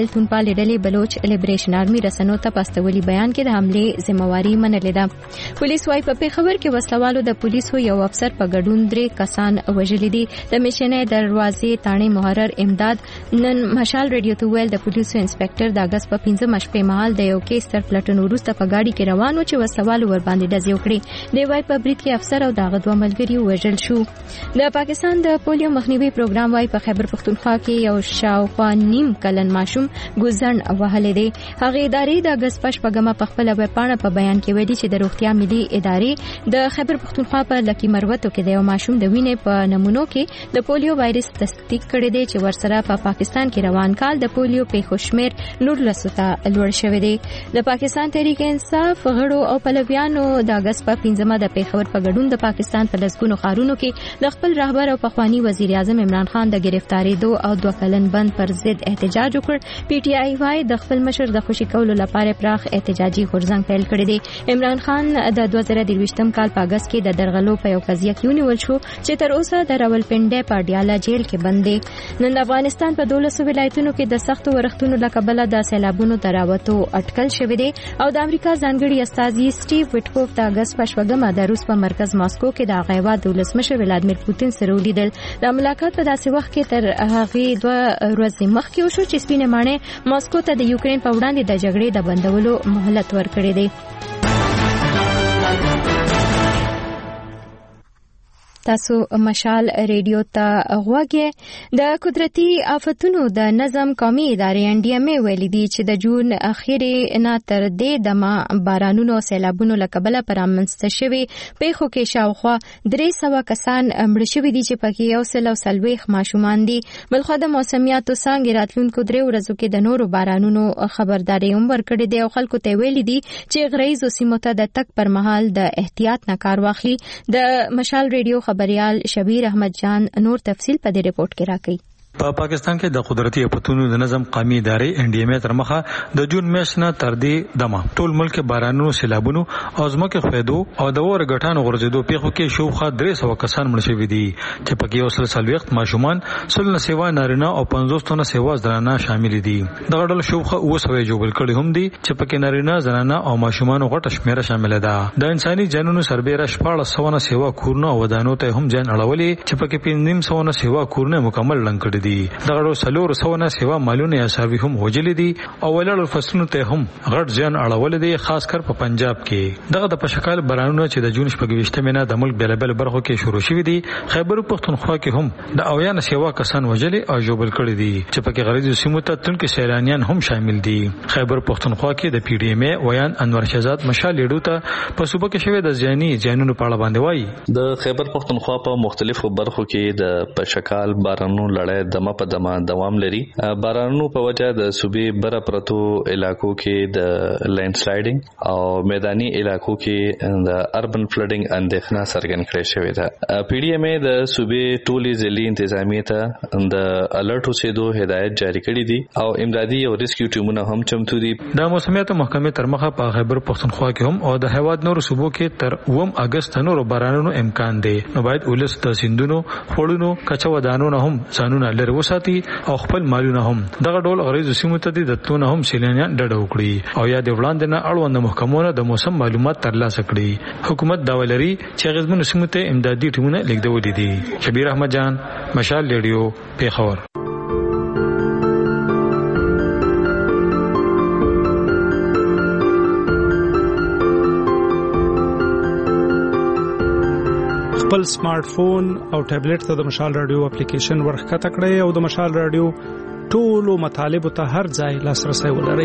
بلتونپال ډلې بلوچ لیبریشن آرمي رسنو ته پاستولي بیان کې د حمله ذمہواری منلې ده. پولیس وايي په پیښور کې وسلوالو د پولیسو یو افسر په ګډون 3 کسان وژلي دي. د میشنې دروازې تاڼې محرر امداد نن مشال ریډیو ته ویل د پولیسو انسپکټر د اگست په 15 شپې مهال د یو کیس تر پلټن وروسته په گاډي کې روانو چې وسلوالو ور باندې ډزې وکړې. دی وايي په برید کې افسر او دغه دوه ملګري وژل شو. د پاکستان د پولیو مخنیوي پروګرام وايي په خیبر پختونخوا کې یو شاوخوا نیم کلن ماشوم ګوزن وهلې دی. هغه ادارې د اگست پښپګمه په خپل ویب پاڼه په بیان کې ویلي چې د روغتیا ملي ادارې د خیبر پختونخوا په لکی مروتو کې د یو ماشوم د وینې په نمونو کې د پولیو وایرس تصدیق کړی دی چې ورسره په پاکستان کې روان کال د پولیو پیښو شمیر 19 ته لوړ شوی دی. د پاکستان تحریک انصاف غړو او پلویانو د اگست په 15 د پیښور په ګډون د پاکستان په لسګونو ښارونو کې د خپل رهبر او پخوانی وزیر اعظم عمران خان د گرفتاریدو او 2 کلن بند پر ضد احتجاج وکړ. پی ټی آی وايي د خپل مشر د خوشی کولو لپاره پراخ احتجاجي غورځنګ پیل کړی دی. عمران خان د 2023م کال په اگست کې د درغلو په یو قضیه کې ونیول شو چې تر اوسه د راولپنډي په ډیالا جیل کې بند دی. نن د افغانستان په 12 ولایتونو کې د سختو ورښتونو لکبله د سیلابونو دراوتو اټکل شوی دی او د امریکا ځانګړي استازي سټیو وټکوف د اگست په شپږمه د روس په مرکز ماسکو کې د هغه د ولسمشر ولادمیر پوتین سره ولیدل. د ملاقات په داسې وخت کې تر هغه 2 ورځې مخکې وشو چې سپینه ماڼۍ ماسکو ته د یوکرين په وړاندې د جګړې د بندولو مهلت ورکړی دی. تاسو مشال ریډیو ته غوږی. د قدرتي آفتونو د نظم قومي ادارې ان ډي ام ای ویلي دي چې د جون اخیری نه تر دې دمه بارانونو او سیلابونو لکبله پرامنځته شوي پیښو کې شاوخوا 300 کسان مړه شوي دي چې پکې 140 ماشومان دي. بلخو د موسمیاتو څانګې راتلونکو 3 ورځو کې د نورو بارانونو خبرداري هم ورکړې دي او خلکو ته ویلي دي چې غریزو سیمو ته د تک پر مهال د احتیاط نه کار واخلي. د مشال ریډیو خبريال شبیر احمد جان نور تفصیل په دې رپورت کې راکړي. په پاکستان کې د قدرتي آفتونو د نظم قومي ادارې ان ډي ام ای تر مخه د جون میاشت نه تر دې دمه ټول ملک بارانونو سیلابونو او ځمکې خویدو او د اور غټانو غورځېدو پیښو کې شاوخوا 300 کسان مړه شوي دي چې پکې 140 ماشومان 16 سیوا نارینه او 50 تنه سیوا زنانه شامل دي. دغه ډول شاوخوا 200 جوړ کړي هم دي چې پکې نارینه زنانه او ماشومان غټه شمیره شامل ده. د انساني جنونو سربېره 1400 سیوا کورونه او ودانو ته هم ځان اړولې چې پکې 500 سیوا کورونه مکمل لنګ کړي دي. دغه سلور سونه سیوا مالونه یا ساوي هم وجلې دي او ولړ فصلونو ته هم غټ ځان اړول دي خاص کر په پنجاب کې. دغه د پشکال بارانونه چې د جون 28 مینه د ملک بلبل برخو کې شروع شوې دي خیبر پختونخوا کې هم د اویان سیوا کسان وجلې او جوبل کړي دي چې پکې غریزو سیمو ته تونکي سیلانیان هم شامل دي. خیبر پختونخوا کې د پی ډی ام ای ویان انور شهزاد مشال لیډو ته په صوبه کې شوې د ځاني جنونو په اړه باندې وایي. د خیبر پختونخوا په مختلفو برخو کې د پشکال بارانونو لړۍ دمه په دمه دوام لري. بارانونو په وجه د صوبې بره پرتو علاقو کې د لینډ سلایډینګ او میداني علاقو کې د اربن فلډینګ اندېښنه څرګند کړې شوې ده. پی ډی ام ای د صوبې ټولي ځلي انتظامیه ته د الرټ اوسېدو هدایت جاری کړې دي او امدادي او ریسکیو ټیمونه هم چمتو دي. د موسمیاتو محکمې تر مخه په خیبر پختونخوا کې هم او د هیواد نور صوبو کې تر 9 اگست نور بارانونو امکان دی. نو باید ولس د سیندونو خړونو کچا ودانو نه هم ځانونه لري وساتي او خپل مالونه هم دغه ډول غریزو سیمو ته د تلونه هم سیلانیان ډډه وکړي او یا د وړاندې نه اړوند محکمونو د موسم معلومات ترلاسه کړي. حکومت دا ولري چې غزمن سیمو ته امدادي ټیمونه لیږدولې دي. شبیر احمد جان مشال ریډیو پیښور. خپل سمارټ فون او ټابلیټ ته د مشال رادیو اپلیکیشن ورخته کړئ او د مشال رادیو ټولو مطالب ته هر ځای لاسرسي ولرئ.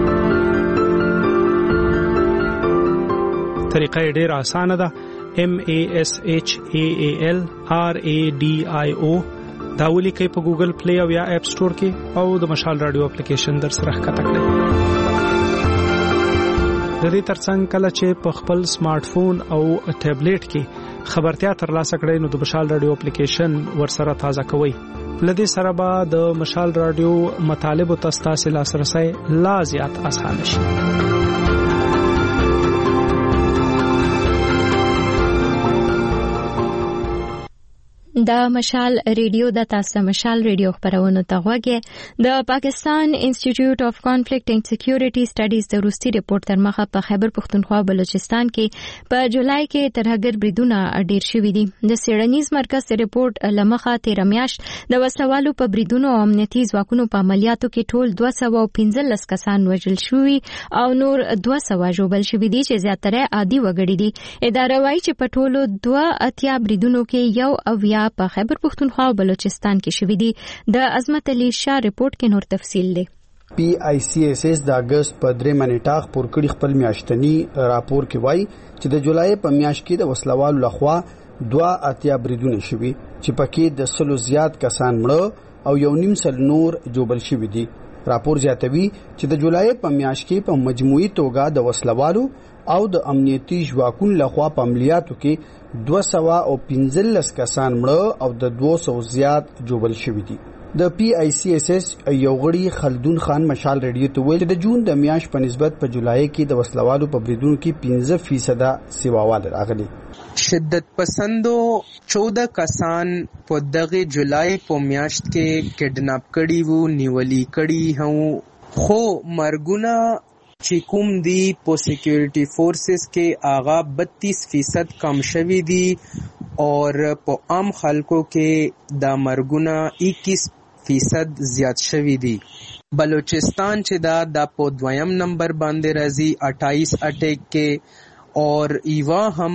طریقه ډېره اسانه ده. MASHAALRADIO دا ولیکئ په ګوګل پلی او یا اپ سٹور کې او د مشال رادیو اپلیکیشن در سره ښکته کړئ. د دې ترڅنګ کله چې په خپل سمارټ فون او ټابلیټ کې خبرتیا ترلاسه کړئ نو د مشال رادیو اپلیکیشن ورسره تازه کوئ. لدې سره به د مشال رادیو مطالب او تاسو لاسرسي لا زیات اسانه شي. د مشال ریډیو د تاسو مشال ریډیو خبرونه تغوږی د پاکستان انسټیټیوټ اف کانفلیکټ اینڈ سکیورټي سټډیز د روسي ریپورت تر مخه په خیبر پختونخوا بلوچستان کې په جولای کې ترهګر بریدونه ډیر شوي دي د سیړنیز مرکز ریپورت لمخه 13 میاشت د وسوالو په بریدونو او امنیتي ځواکونو په عملیاتو کې ټول 215 کسان وژل شوي او نور 200 ژوبل شوي دي چې زیاتره عادي وګړي دي اداره وايي چې په ټولو 2 بریدونو کې یو اویا په خیبر پختونخوا او بلوچستان کې شوې دي د عظمت علي شاه ریپورت کې نور تفصیل دی پی آی سی ایس ایس د اگست په 3 منټه خبر کړي خپل میاشتنی راپور کې وایي چې د جولای په میاشت کې د وسلوالو لخوا 2 بریدونه شوي چې پکې د 100 زیات کسان مړه او 1.5 نور جوبل شوي دي راپور زیاتوي چې د جولای په میاشت کې په مجموعي توګه د وسلوالو او د امنیتي ځواکونو لخوا په عملیاتو کې 215 کسان مړه او د 200 زیات جوبل شوي دي د پی آی سی ایس ایس یو غړي خلدون خان مشال ریډیو ته ویل د جون د میاشت په نسبت په جولای کې د وسلوالو په بریدونو کې 15% سیواوال راغلي شدت پسندو 14 کسان په دغه جولای په میاشت کې کډناپ کړي وو نیولي کړي هو خو مرګونه چې کوم دی په سیکیورټي فورسز کې آغا 32% کم شوی دی اور په عام خلکو کې دا مرګونه 21% زیات شوی دی بلوچستان چې دا په دویم نمبر باندې راځي 28 اٹیک کې اور ایوا هم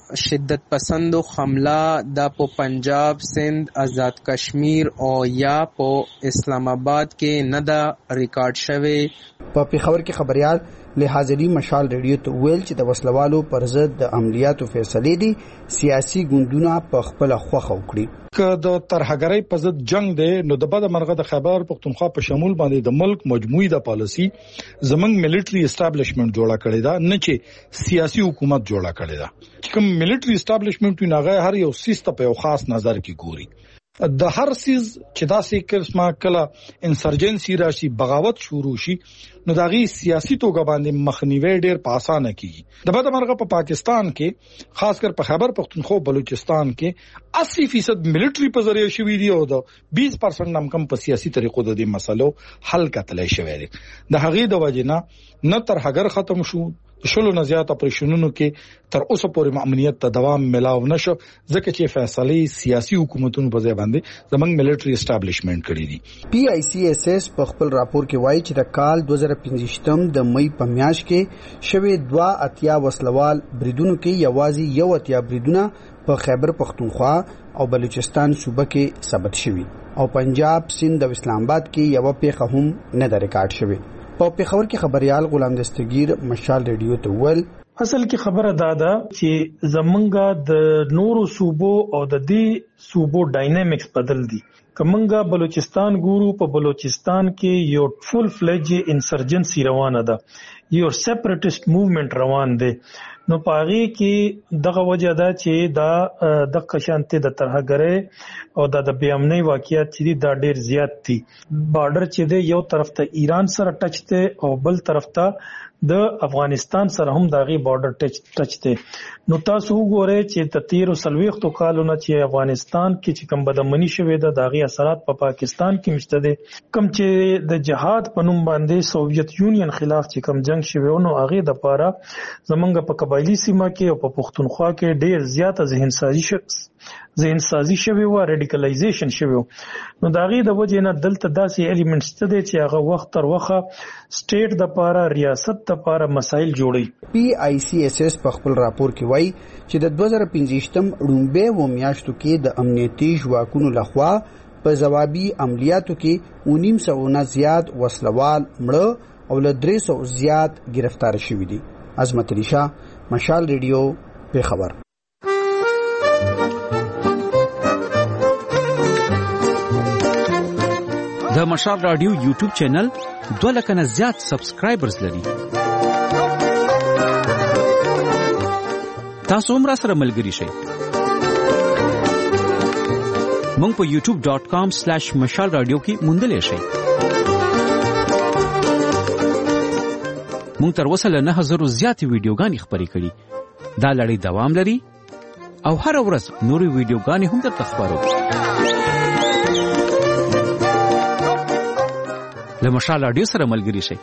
شدت پسندو حمله دا په پنجاب سندھ آزاد کشمیر او یا په اسلام آباد کې نه دا ریکارډ شوی په پیښور کې خبريال لحاظري مشال ریډیو ته ویل چې د وسلوالو پر ضد د عملیاتو فیصلې دي سیاسي ګوندونه په خپل خوخه وکړي که د ترهګرۍ په ضد جنگ دی نو د بده مرغه د خیبر پختونخوا په شمول باندې د ملک مجموعي د پالیسی زمنګ ملټري اسټابلیشمنت جوړه کړی دا نه چې سیاسي حکومت جوړه کړی دا کوم ملټري اسټابلیشمنت نه هر یو سیستم په یو خاص نظر کې ګوري د هر سیز چې داسې قسمه کله انسرجنسي راشي بغاوت شروع شي نو دغه سیاسي توګه باندې مخنیوي ډېر په اسانه کیږي د بده مرغه په پاکستان کې خاص کر په خیبر پختونخوا بلوچستان کې 80% ملټري په ذریعہ شوې دي او د 20% نم کم په سیاسي طریقو د دې مسلو حل کتلای شوی دی د هغې د وجنه نه تر هغه ختم شو شلو نه زیات اپریشنونو کې تر اوسه پورې امنیت ته دوام ملاو نشو ځکه چې فیصله سیاسي حکومتونو په ځای باندې زمنګ ملټري اسټابلیشمنت کړی دي پی آی سی ایس ایس په خپل راپور کې وایي چې د کال 2015 د مې په میاشت کې شوه 2 وسلوال بریدونو کې یوازې 1 بریدونه په خیبر پختونخوا او بلوچستان صوبه کې ثبت شوي او پنجاب سند او اسلام آباد کې یو پیښه هم نه د ریکارډ شوی په پیښور کې خبريال غلام دستگیر مشال ریډیو ته ول اصل کې خبره دادا چې زمونږه د نورو صوبو او د دې صوبو ډاینامیکس بدل دي کومنګا بلوچستان ګورو په بلوچستان کې یو فل فلج انسرجنسي روانه ده یو سیپریټیسټ موومېنټ روان دی نو پاغي کې دغه وجه ده چې دا د قشانته د ترهګرۍ او د بیامنۍ واقعیت چې دا ډیر زیات دي بارډر چې دی یو طرف ته ایران سره ټچ دی او بل طرف ته د افغانستان سره هم داغي بارډر ټچ دی نو تاسو وګورئ چې د 13 کالونو چې افغانستان کې چې کوم بدمنی شوې ده داغي اثرات په پاکستان کې مشته دي کوم چې د جهاد په نوم باندې سوویت یونین خلاف چې کوم جنگ شوی نو هغه د پاره زمونږ په قبایلی سیمه کې او په پختونخوا کې ډیر زیاته ذهن سازي شوی و ریډیکلایزیشن شوی نو داغي د وجه نه دلته داسې الیمنټس ته دي چې هغه وخت تر وخه سټیټ د پاره ریاست د پاره مسایل جوړي پی آی سی ایس ایس په خپل راپور کې وایي چې د 2015 ړومبه و میاشتو کې د امنیتي ځواکونو لخوا په ځوابي عملیاتو کې 1900 نه زیات وسلوال مړه او له 300 زیات گرفتار شوي دي عظمت علي شاه مشال ریډیو په خبر د مشال رادیو یوټیوب چینل 2 لک نه زیات سبسکرایبرز لري تاسو هم را سره ملګري شئ مونږ په youtube.com/mashal radio کې موندلې شئ مونږ تر اوسه له 9000 زیات ویډیوګانې خبرې کړې دا لړۍ دوام لري او هر ورځ نوري ویډیوګانې هم درته خبرو. له مشال رادیو سره ملګري شئ.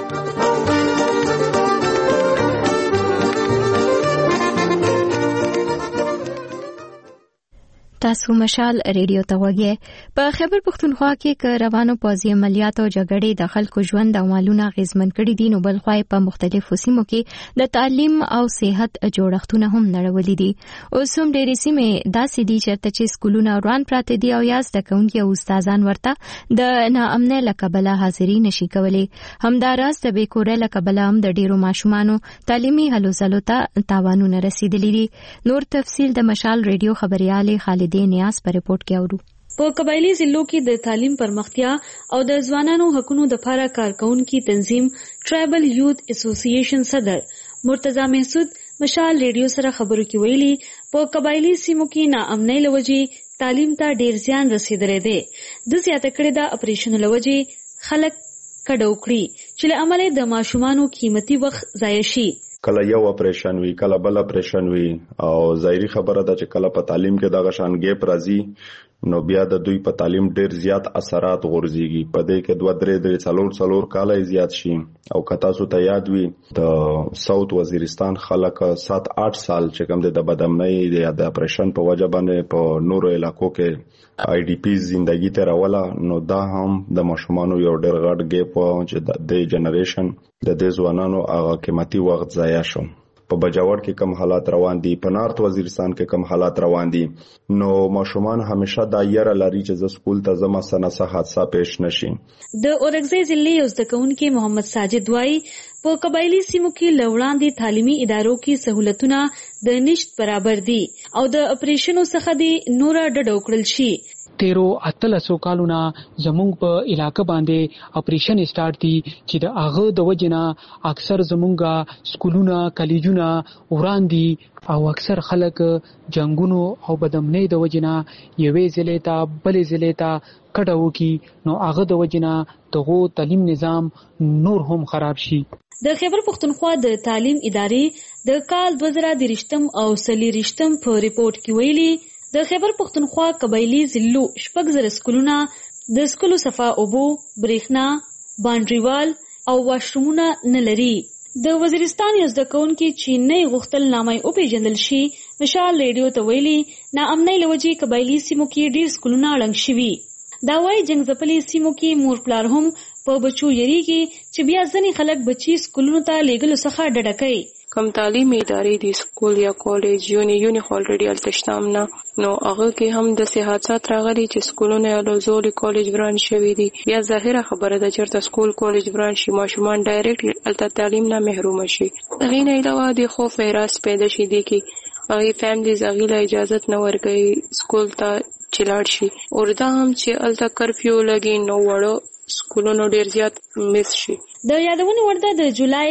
تاسو مشال ریډیو ته وګورئ. په خیبر پختونخوا کې روانو پوځي عملیات او جګړې د خلکو ژوند او مالونه غیزمن کړي دي، نو بل خو په مختلفو سیمو کې د تعلیم او صحت جوړښتونه هم نړولې دي. اوس هم ډېرې سیمې داسې دي چې سکولونه وران پراته دي او یا زده کوونکي او استادان ورته د ناامنۍ له کبله حاضري نشي کولی. همداراز د بېکورۍ له کبله هم د ډېرو ماشومانو تعلیمي هلو ځلو ته تاوانونه رسیدلي دي. نور تفصیل د مشال ریډیو خبريالې خالد نیاز پر رپورټ کې اورو. په قبایلی ضلعو کې د تعلیم پرمختیا او د ځوانانو حقوقو لپاره کارکونکو تنظیم ټرایبل یوث اسوسییشن صدر مرتضی محسود مشال ریډیو سره خبرو کې ویلي په قبایلی سیمو کې ناامنۍ لوجي تعلیم ته ډیر زیان رسیدلی دی. د زیاته کړې د اپریشن لوجي خلک کډو کړی چې له عمله د ماشومانو قیمتي وخت ضایع شي. کله یو اپریشن وی کله بل اپریشن وی او ظاهري خبره ده چې کله په تعلیم کې دغه شان ګیپ راځي نو بیا د دوی په تعلیم ډیر زیات اثرات غورځيږي. په دې کې 2-3 کال زیات شي او کتا سو ته یاد وي د ساوث وزیرستان خلک 7-8 سال چې کوم د بدامنۍ د اپریشن په وجه باندې په نورو علاقو کې آی ډی پی زندگی ته راولا، نو دا هم د ماشومانو یو ډیر غټ ګیپ و چې د جنریشن د دې ځوانانو هغه قیمتي وخت ضایع شو. په بجاور کې کم حالات روان دي، په نارت وزیرستان کې کم حالات روان دي، نو ماشومان همیشه دا یره لري چې ز سکول ته زما سنه حادثه پیش نشي. د اورګزۍ ضلع یو ځدکونکو محمد ساجد وای په قبایلی سیمو کې لوړاندې تعلیمي ادارو کې سہولتونه د نشټ برابر دي او د اپریشنو څخه د نور ډډ وکړل شي. 13 کالونه زمونږ په علاقې باندې اپریشن سٹارټ دي چې د هغه د وجنه اکثر زمونږه سکولونه کالجونه وران دي او اکثر خلک جنگونو او بدامنۍ د وجنه یوې ضلع ته بلې ضلع ته کډو کی، نو هغه د وجنه دغه تعلیم نظام نور هم خراب شي. د خیبر پختونخوا د تعلیم ادارې د کال 2023 او 2024 په ریپورت کې ویلي د خیبر پختونخوا قبایلی ضلعو 6 سکولونه د سکولو صفا اوبو، برېښنا، باندریوال او واشرومونه نه لري. د وزیرستان یو ځدکونکو چې نه غوښتل نامه او پیژندل شي مشال ریډیو ته ویلي ناامنۍ لوجي قبایلی سیمو کې ډیر سکولونه ړنګ شوي. دا وایي جنگ ځپلي سیمو کې مور پلار هم په بچو یریږي چې بیا ځنې خلک بچي سکولونو ته لیږلو څخه ډډه کوي. کم تعلیمي ادارې د سکول یا کالج یونی الریډي التشتام نه نو هغه کې هم د حادثات راغلي چې سکولونه یا لوزول کالج بران شوی دي. یا ظاهره خبره ده چې سکول کالج بران شي ماشومان ډایرکټ الته تعلیم نه محروم شي. هغه نه علاوه د خوف ویراس پیدا شي دي کې هغه فیملیز هغه اجازه نه ورکوي سکول ته چلاړ شي او دا هم چې الته کرفیو لګي نو وړو سکولونو ډیر زیات مس شي. د یادونې وړ ده د جولای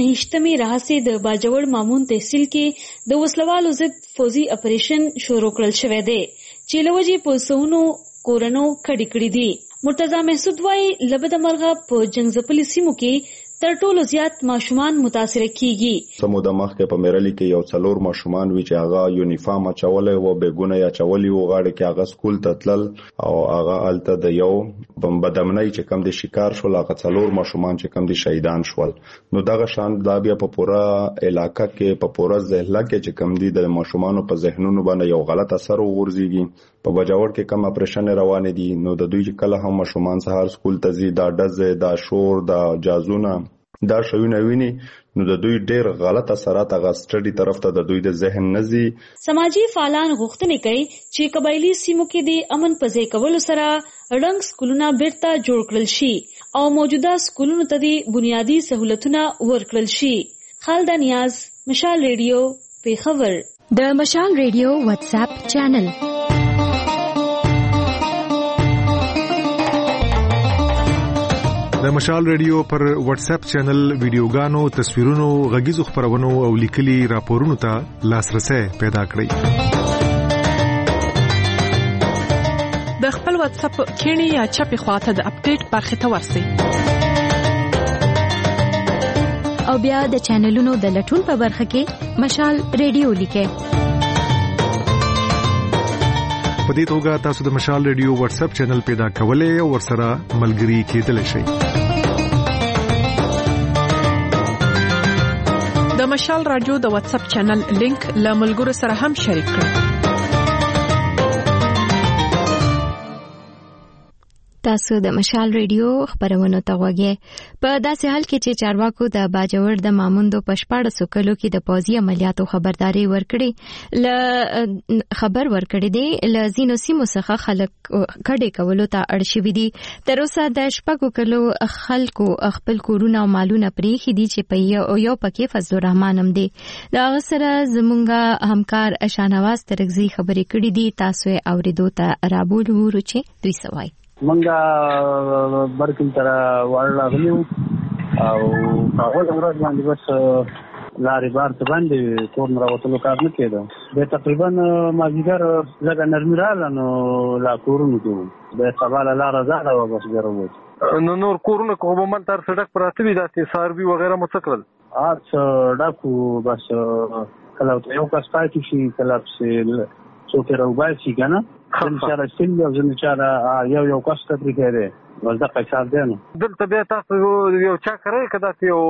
9 راهسې د باجوړ مامون تحصیل کې د وسلوالو ضد فوزي اپریشن شروع کړل شوی دی چې لوجي په سونو کورونو کډې کړې دي. مرتضی محسود وايي لبد مرغه په جنگ ځپلي سیمو کې تر ټولو زیات ماشومان متاثر کیږي. سمو د مخ کې په میرلی کې یو څلور ماشومان وی چې هغه یونیفارم چولې و بیگونه یا چولې و غاړه کې هغه سکول ته تلل او هغه الته د یو بدامنۍ چې کم دي شکار شول، هغه څلور ماشومان چې کم دي شهیدان شول. نو دغه شان دا بیا په پورا علاقہ کې په پورا ضلع کې چې کم دي د ماشومانو په ذهنونو باندې یو غلط اثر وغورځيږي. په بجاور کې کم اپریشن روان دي، نو د دوی کله هم ماشومان سهار سکول ته ځي دا ډزه دا شور دا جازونه دا شوونه ویني، نو د دوی ډېر غلط اثرات هغه سټډي طرف ته د دوی د ذهن نزي. سماجی فعالان غوښتنه کوي چې قبایلی سیمو کې د امن پځې کولو سره رنګ سکولونه بیرته جوړ کړل شي او موجوده سکولونو ته د بنیادی سہولتونه ورکړل شي. خالد نیاز، مشال ریډیو، پیښور. د مشال ریډیو واتس اپ چینل د مشال ریډیو پر واتس اپ چینل ویډیوګانو، تصویرونو، غږیزو خبرونو او لیکلي راپورونو ته لاسرسي پیدا کړئ. د خپل واتس اپ کینی یا چپی خواته د اپډیټ برخه ته ورسئ او بیا د چینلونو د لټون په برخه کې مشال ریډیو لیکئ. په دې توګه تاسو د مشال ریډیو واتس اپ چینل پیدا کولای او ورسره ملګري کېدلی شئ. د مشال رادیو د واتس اپ چینل لینک له ملګرو سره هم شریک کړئ. تاسو د مشال ریډیو خبرونه ته په داسې حال کې چې چارواکو د باجوړ د ماموندو په 14 کلو کې د پوځي عملیاتو خبرداري ورکړي دي لزینو سیمو څخه خلک کډې کولو ته اړ شوي دي. تر اوسه د 6 کلو خلکو خپل کورونه او مالونه پریخي دي چې په یو پکې فضل الرحمن هم دي. دا سره زمونږه همکار شاهنواز ترغزي خبرې کړې دي. تاسو اوریدو ته رابول ورو چې دوی سوای منګه برکل تر ورلا غلیو او هغه ورځ باندې بس لارې بار ته باندې کور راوتلو کار نه کېده. د تقریبا مازیګر زګ نرمراله نو لا کورونو کې د سوال لار زړه و بس ګرځو نو نور کورونه کومه مل تر سړک پراته وي داسې ساروي وغیرہ متکل ډاکو بس کله یو کس پاتې شي کله څو تر وباسي کنه څنګه سیل یو یو کس کتري کېده ولدا قصاب دی نو دلته بیا تاسو یو چا کوي کدا یو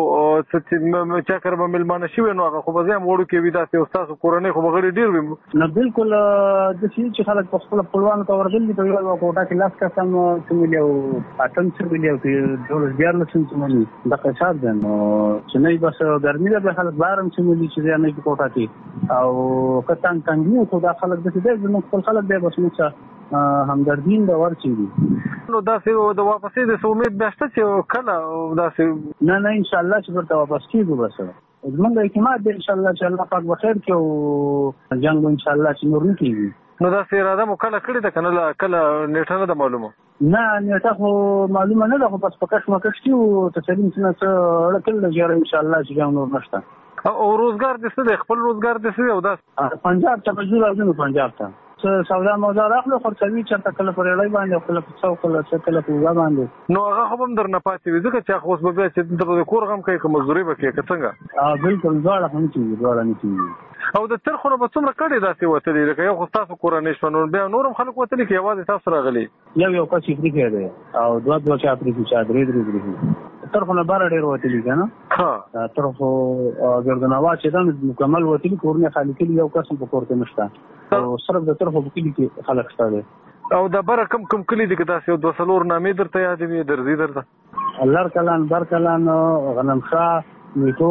چا کړم ملمانه شي نو هغه خو به زم وړو کې وي تاسو تاسو کورنۍ خو بغیر ډیر وي نو بالکل د چې خلک په خپل خپلوانو ته ورغلي په یو کوټه کې لاس کسم چې یو اټم چې ویلو چې ډول بیا نه څنګه دا قصاب دی نو چې نه بس ګرمي ده خلک بارم چې ملي چې نه په کوټه کې او کتان څنګه خو دا خلک د دې نو خپل خلک به بس نو همدردین دا ورچي دي نو دا څه د واپسې د امید بهشته چې کله دا څه نه ان شاء الله چې ورته واپس کیږي بس زمونږ اعتماد دی ان شاء الله چې الله پاک بخیر کې او جنگ ان شاء الله چې نور نه کیږي. نو دا څه اراده مو کله کړی ده کنه کله نیټه نه معلومه نه نیټه خو معلومه نه ده خو پس پکښ مکښ کیو تسلیم څنګه لکه جوړ ان شاء الله چې جنگ نور نشته. او روزګار د څه خپل روزګار د څه او دا پنجاب ته بجو راځو پنجاب ته سودا موزار اخلو خرڅوي چې کله پر لړۍ باندې خپل څو کله په باندې نو هغه هم در نه پاتې وي ځکه چې خو اوس به چې د کور غم کوي کوم مزدوري وکړي څنګه بالکل ځاړه هم کیږي او د ترخونه به څومره کړي داسې وتلې لکه یو خو تاسو کورنۍ شنو بیا نورم خلک وتلې کې आवाज تاسو راغلي یو کس فری کېده او دوه چا پرې چې درې ترخونه بار ډېر وتلې کنه ها ترخو ګردنوا چې دا مکمل وتلې کورنۍ خالي کې یو کس په کور کې نشته او صرف د طرفو په کلی کې خلک ستاره او د بر کم کلی د کدا سه 2 سلور نامې درته یاد وي درځي درته الله کلان بر کلان غنم شاه میټو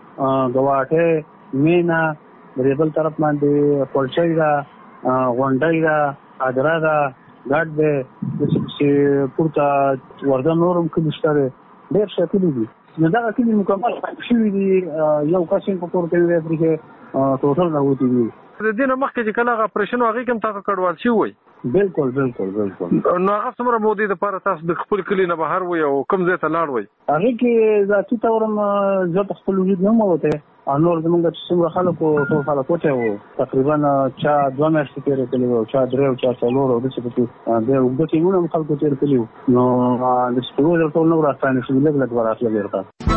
غواټه مینا بریبل طرف باندې پولچای دا غونډای دا اګرا دا ګډ دې چې پورته ورده نورم کې مشتره ډېر شکل دي نو دا کلی مکمل شي دي یو کسین په کور کې وي چې ټوټل راوتی دي د دې نه مخکې چې کله اپریشن هغه کوم تاسو کډوال شي وای بالکل نو هغه څومره مودې د پاره تاسو د خپل کلی نه بهر وای او کوم ځای ته لاړ وای هغه کې ذاتي تورم زه په خپل وجود نه موته انور زمونږ چې څومره خلکو ټول خلکو ته وو تقریبا چا 2 میاشتې تیر کړي وو چا 3 او چا 4 ورو د څه په د وګړو ټیمونو خلکو تیر کړي نو د سپورټ ټول نو راځي چې لږ ورته ورته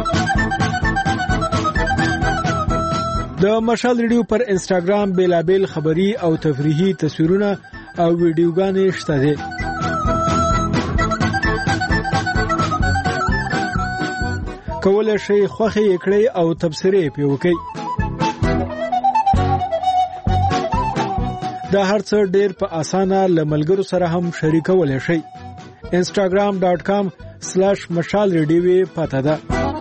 د مشال ریډیو پر انسټاګرام بیلابل خبری او تفریحي تصویرونه او ویډیوګانې شته دي. کولای شئ خوښي کړئ او تبصره پې وکړئ. دا هرڅه ډېر په اسانه لملګرو سره هم شریکولای شئ. instagram.com/mashalradio پته ده.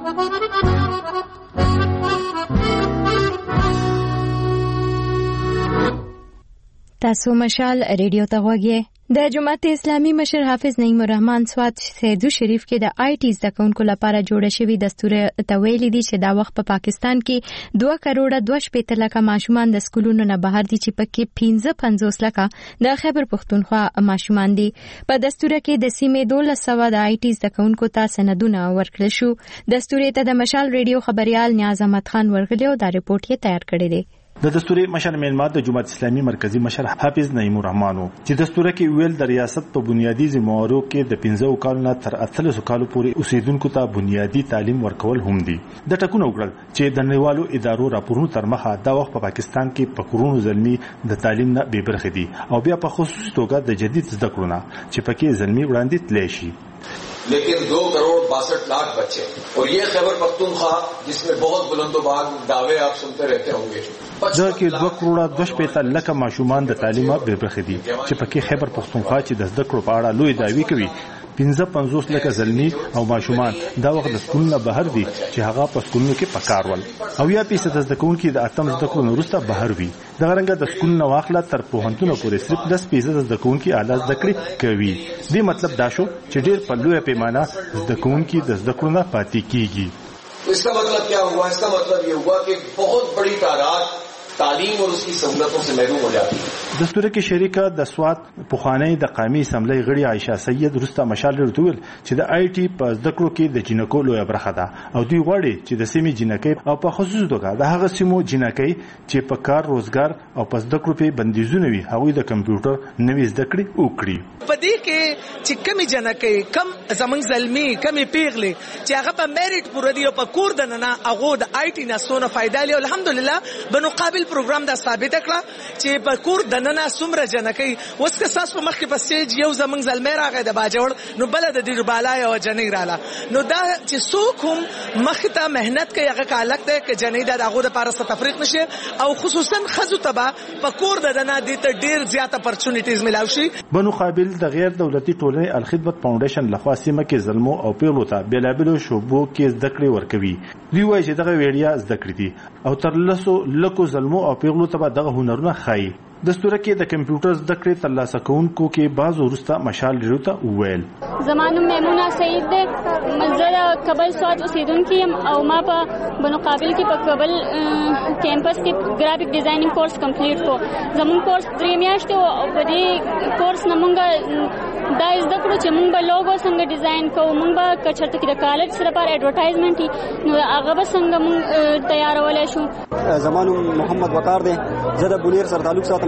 تاسو مشال ریډیو ته غوږی. د جماعت اسلامي مشر حافظ نعیم الرحمن سوات سیدو شریف کې د آی ټی زده کوونکو لپاره جوړه شوې دستور تویل دي چې دا وخت په پاکستان کې 2 کروڑ 2.5 لک ماشومان د سکولونو نه بهر دي چې پکې 55 لک د خیبر پختونخوا ماشومان دي. په دستور کې د سیمې 1200 د آی ټی زده کوونکو ته سندونه ورکړل شو. دستور ته د مشال ریډیو خبريال نیاز احمد خان ورغلی او دا رپورت یې تیار کړی دی. د دستوري مشر میلمه د جماعت اسلامي مرکزی مشر حافظ نعیم الرحمن چې دستور کې ویل د ریاست په بنیادی ذمہوارو کې د 15 کالونو تر 13 کالو پورې اوسیدونکو ته بنیادی تعلیم ورکول هم دي. د ټکونو وکړل چې د نړیوالو ادارو راپورونو تر مخه دا وخت په پاکستان کې په کورونو زلمی د تعلیم نه بې برخې دي او بیا په خصوصي توګه د جدید زده کړو نه چې پکې زلمی وړاندې تللی شي. लेकिन 2,62,00,000 बच्चे और ये खैबर पख्तूनख्वा जिसमें बहुत बुलंदोबाग दावे आप सुनते रहते होंगे دا کې 2,62,00,000 ماشومان د تعلیم به برخې دي چې پکې خیبر پختونخوا چې د زده کړو په اړه لوی دعوی کوي. 55,00,000 زلمی او ماشومان دا وخت د سکول نه بهر دي چې هغه په سکولونو کې پکار ول او یا پیسې د زده کوونکو د اتم زده کړو وروسته بهر وي. د غرنګ د سکول نه واخله تر پوهنتون پورې صرف 10% د زده کوونکو اعلی زده کړې کوي. دې مطلب دا شو چې ډېر په لوی پیمانه زده کوونکو د زده کړو نه پاتې کیږي. इसका मतलब क्या हुआ? इसका मतलब ये हुआ कि बहुत बड़ी तादाद تعلیم और उसकी सहूलतों से محروم हो जाती है. دستور کې شریکه د سوات پخوانی د قومي اسمبلی غړي عائشه سید رستا مشال ورتول چې د آی ټي په زده کړو کې د جنکو لوی برخه ده او دوی غواړي چې د سیمې جنکې او په خصوص توګه د هغه سیمو جنکې چې په کار روزګار او په زده کړو په بندیزونه وي هغه د کمپیوټر نوې زده کړې وکړي. په دې کې چې کمی جنکې کم زمنګ زلمی کمی پیغلي چې هغه په میریټ پوره دی او په کور دننه هغه د آی ټي نسونه فائدہ لري. الحمدلله بنقابل پروګرام دا ثابت کړه چې په کور دننه سمره جنکې اوس که تاسو په مخ کې په سټیج یو زمنګ زلمی راغی د باجوړ نو بل د دې بالا یو جنې رااله نو دا چې څوک هم مخ ته مهنت کوي هغه کالک ده چې جنې د هغه د پاره تفریق نشي او خصوصا خزو تبا په کور دننه د ته ډیر زیات اپورتونټیز ملاوي شي. بنقابل د غیر دولتي ټولنې الخدمت فاونډیشن لخوا سیمه کې ظلمو او پیغلو ته بلابلو شوبو کې زده کړې ورکوي. دوی وایي چې دغه ویډیا زده کړې دي او تر لکو ظلمو او پیغلو ته دغه هنرونه خایي. دستور کې د کمپیوټر زده کړې ترلاسه کوونکو کې بعض ورسته مشال لري ته ویل زمانو میمونه سعید ده مزه کابل سواد اوسیدونکو يم او ما په بنقابل کې په کابل کیمپس کې ګرافیک ډیزاینینګ کورس کمپلیټ کو. زمون کورس 3 میاشتې او په دې کورس نه مونږه دا زده کړو چې مونږ به لوګو څنګه ډیزاین کوو مونږ به کچرته کې د کالج سره پر اډورټایزمنټ نو هغه به څنګه مونږ تیارولای شو. زمانو محمد وقار ده زه د بونیر سره تعلق ساتم.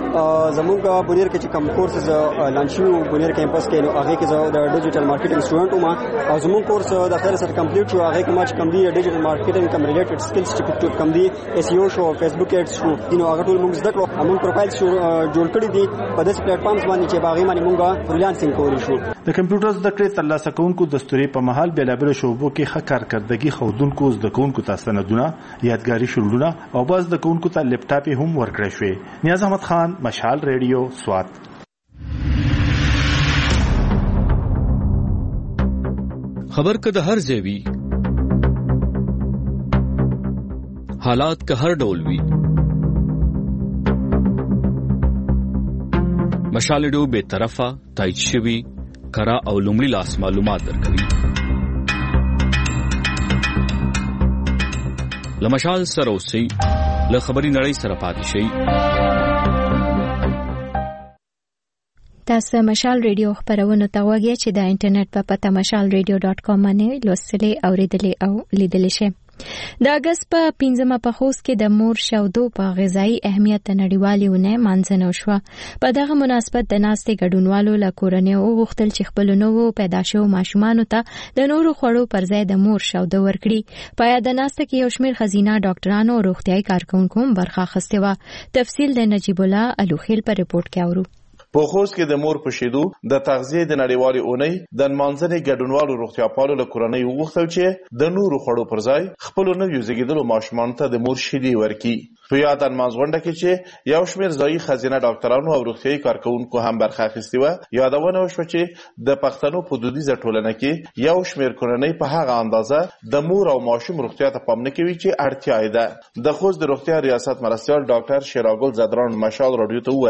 زموږ بونیر کې چې کوم کورسز لانچ شو بونیر کیمپس کې نو هغه کې زه د ډیجیټل مارکیټینګ سټوډنټ وم او زموږ کورس د خیر سره کمپلیټ شو. هغه کې ما چې کوم دی ډیجیټل مارکیټینګ کوم ریلیټډ سکلز چې کوم دی اس ای او شو فیسبوک ایډز شو نو هغه ټول موږ زده کړو. موږ پروفایل شو جوړ کړی دي په داس پلیټ فارمز باندې چې باغې باندې موږ فریلانسینګ کولی شو. د کمپیوټر زده کړې ترلاسه کوونکو دستوري په محل بلابل شوبو کې ښه کارکردګي ښودونکو زده کوونکو ته سندونه یادګاري شولونه او باز د کوونکو ته لپټاپ هم ورکړی شوی. نیاز احمد خان مشال ریډیو سوات. خبر که د هر ځای وي حالات که هر ډول وي مشال ریډیو به طرفه تایید شوی کرا او لومړی لاس معلومات درکوي. لمشال سره اوسئ له خبري نړۍ سره پاتې شئ. تاسو مشال ریډیو خبرونه ته وګورئ چې د انټرنیټ په پته mashalradio.com باندې لوستلې اوریدلې او لیدلې شئ. د اگست په 15مه په خوست کې د مور شودو په غذایی اهمیت نړیوالې ونې مانځنه وشوه. په دغه مناسبت د ناستې ګډونوالو له کورنۍ وغوښتل چې خپل نوو پیدا شوو ماشومانو ته د نورو خوړو پر ځای د مور شودو ورکړي. په یاد ناسته کې یو شمېر ښځینه ډاکټرانو او روغتیايي کارکونکو هم برخه اخیستې وه. تفصیل د نجیب الله الوخیل په ریپورت کې اورو. په خوست کې د مور په شیدو د تغذیه د نړیوالې اونۍ د نمانځنې ګډونوالو روغتیاپالو له کورنۍ وغوښتل چې د نورو خوړو پر ځای خپل نویو زیږیدلو ماشومانو ته د مور شیدې ورکړي. په یاد نمانځغونډه کې چې یو شمېر ځایي ښځینه ډاکټرانو او روغتیايي کارکونکو هم برخه اخیستې وه، یادونه وشوه چې د پښتنو په دودیزه ټولنه کې یو شمېر کورنۍ په هغه اندازه د مور او ماشوم روغتیا ته پام نه کوي چې اړتیا یې ده. د خوست د روغتیا ریاست مرستیال ډاکټر شیراګل زدران مشال راډیو ته وویل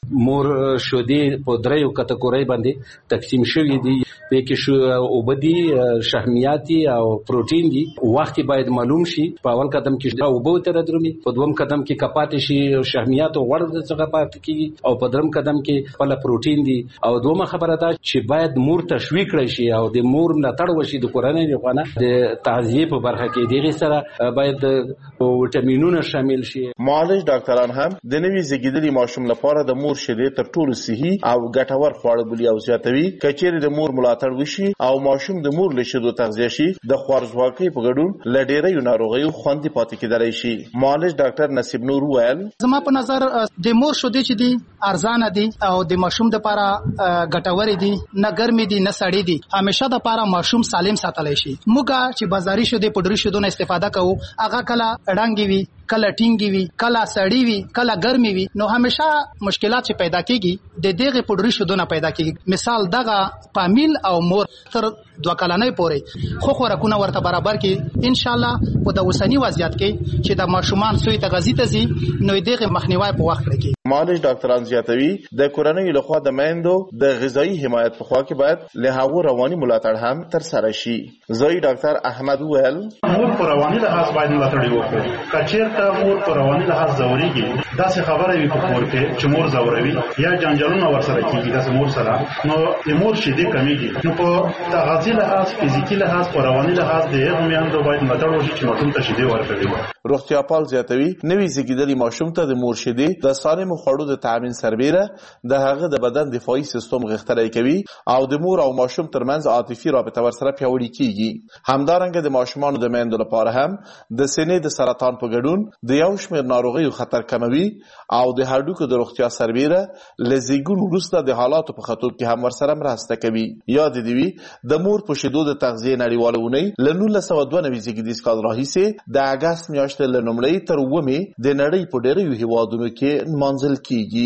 مور شودې په دریو کټګورۍ باندې تقسیم شوی دي. پکې شو اوبدي، شحمیاتي او پروتین دي. وخت باید معلوم شي. په اول قدم کې اوبو تر درومي، په دوم قدم کې کپات شي شحمیات او غوړ څخه پات کیږي، او په درم قدم کې خپل پروتین دي. او دومره خبره ده چې باید مور تشویق کړي شي او د مور ملاتړ وشي د کورنۍ لپاره. د تغذیه په برخه کې دغه سره باید وټامینونه شامل شي. معالج ډاکټران هم د نوي زیږیدلي ماشوم لپاره د مور شیدې تر ټولو صحي او ګټور خواړه بولي او زیاتوي. کچېرې د مور ملاتړ وشي او ماشوم د مور له شیدو تغذیه شي، د خوارزواکۍ په ګډون له ډېرو ناروغیو خوندي پاتې کېدلی شي. معالج ډاکټر نصیب نور وویل زما په نظر د مور شیدې چې دي ارزانه دي او د ماشوم لپاره ګټور دي، نه ګرمي دي نه سړې دي. همیشه د لپاره ماشوم سالم ساتلی شي. موږ چې بازاري شیدې پډري شیدو نه استفاده کوو، هغه کله ډنګي وي، کله ټینګي وي، کله سړې وي، کله ګرمي وي، نو همیشه مشکلات چې پیدا کیږي د دغه پډري شیدو نه پیدا کیږي. مثال دغه فامیل او مور تر 2 کلنۍ پورې خو خوراکونه ورته برابر کې ان شاء الله په د اوسنی وضعیت کې چې د ماشومان سوی تغذیه ته زی نو دغه مخنیوي په وخت کې. معالج ډاکټران زیاتوي د کورنۍ لخوا د میندو د غذایی حمایت په خوا کې باید له هغو رواني ملاتړ هم تر سره شي. ځای ډاکټر احمد وویل مور په رواني لحاظ باید ملاتړ وکړي. کچېرته مور په رواني لحاظ ځوريږي، داسې خبره وي په کور کې چې مور ځوروي یا جنجالونه ورسره کیږي داسې مور سره، نو د مور شیدې کمیږي. نو په تغذیه لحاظ، فزیکی لحاظ، په رواني لحاظ د هغو میندو باید ملاتړ وشي چې ماشوم ته شیدې ورکړي. روغتیا پال زیاتوي نوي زیږیدلي ماشوم ته د مور شیدې د سالمو خوړو د تامین سربیره د هغه د بدن دفاعي سیستم غښتلی کوي او د مور او ماشوم ترمنځ عاطفي رابطه ورسره پیاوړې کیږي. همدارنګه د ماشومانو د میندو لپاره هم د سینې د سرطان په ګډون د یو شمېر ناروغیو خطر کموي او د هډوکو د روغتیا سربیره له زیږون وروسته د حالاتو په ختو کې هم ورسره مرسته کوي. یاد دې وي د مور په شیدو د تغذیې نړیواله اونۍ له 1992 زیږدیز کال راهیسې د اګست میاشتې له لومړۍ تر 9 د نړۍ په ډېرو هیوادونو کې نمانځل کیږي.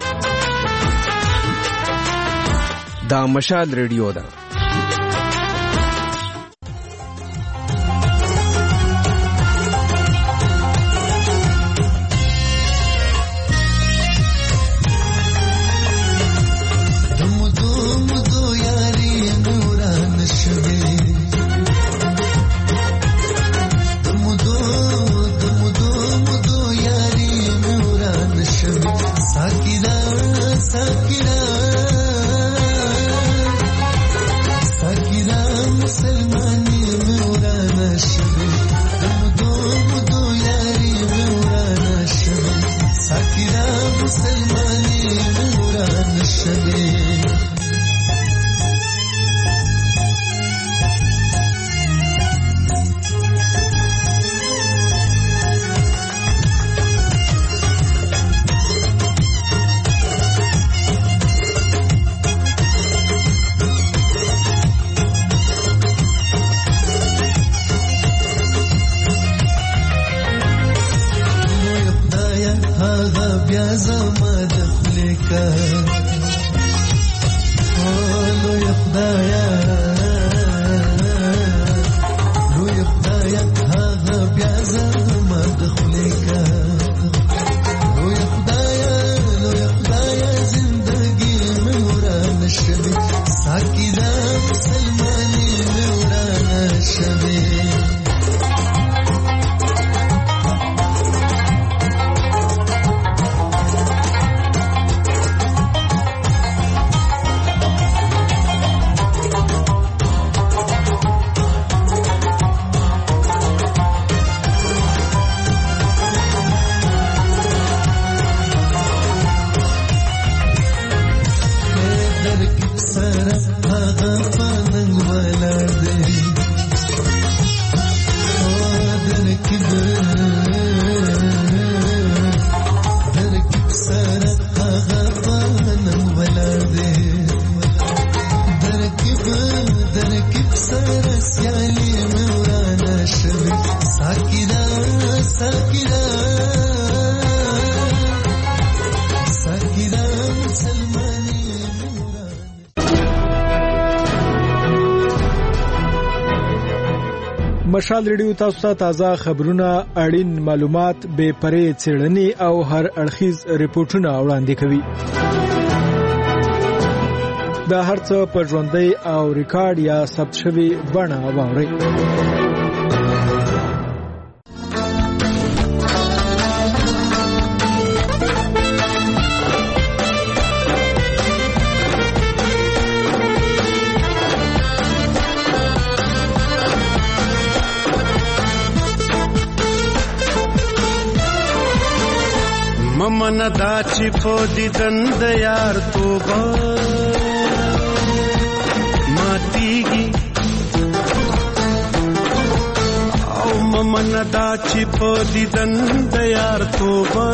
دا مشال ریډیو ده. مشال ریډیو تاسو ته تازه خبرونه، اړین معلومات، بې پرې څېړنې او هر اړخیز ریپورتونه وړاندې کوي. دا هرڅه په ژوندۍ او ریکارډ یا ثبت شوی بڼه واورئ. ممن دا چې په دیدن د یار توبه ماتیږي، او ممن دا چې په دیدن د یار توبه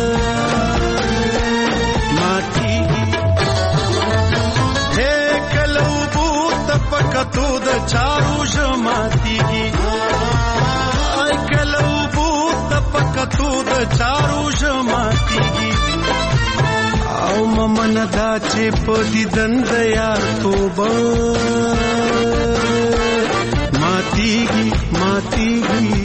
ماتیږي. هې کلو بو تپکتو د چارو ژماتیږي، ای کلو بو تپکتو د چارو ژماتیږي، او ممن دا چې په دیدن د یار توبه ماتیږي ماتیږي.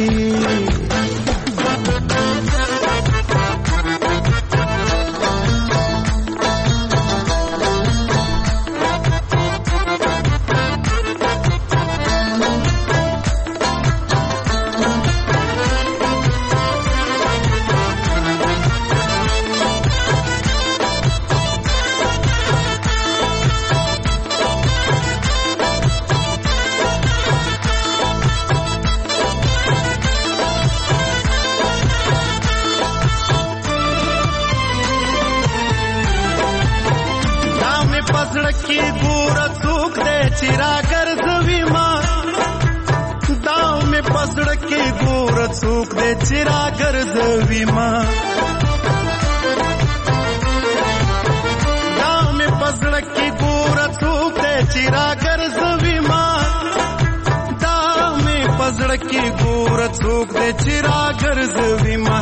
څوک دې چې راګرځوي ما، دا مې په زړه کې ګوره څوک دې چې راګرځوي ما، دا مې په زړه کې ګوره څوک دې چې راګرځوي ما.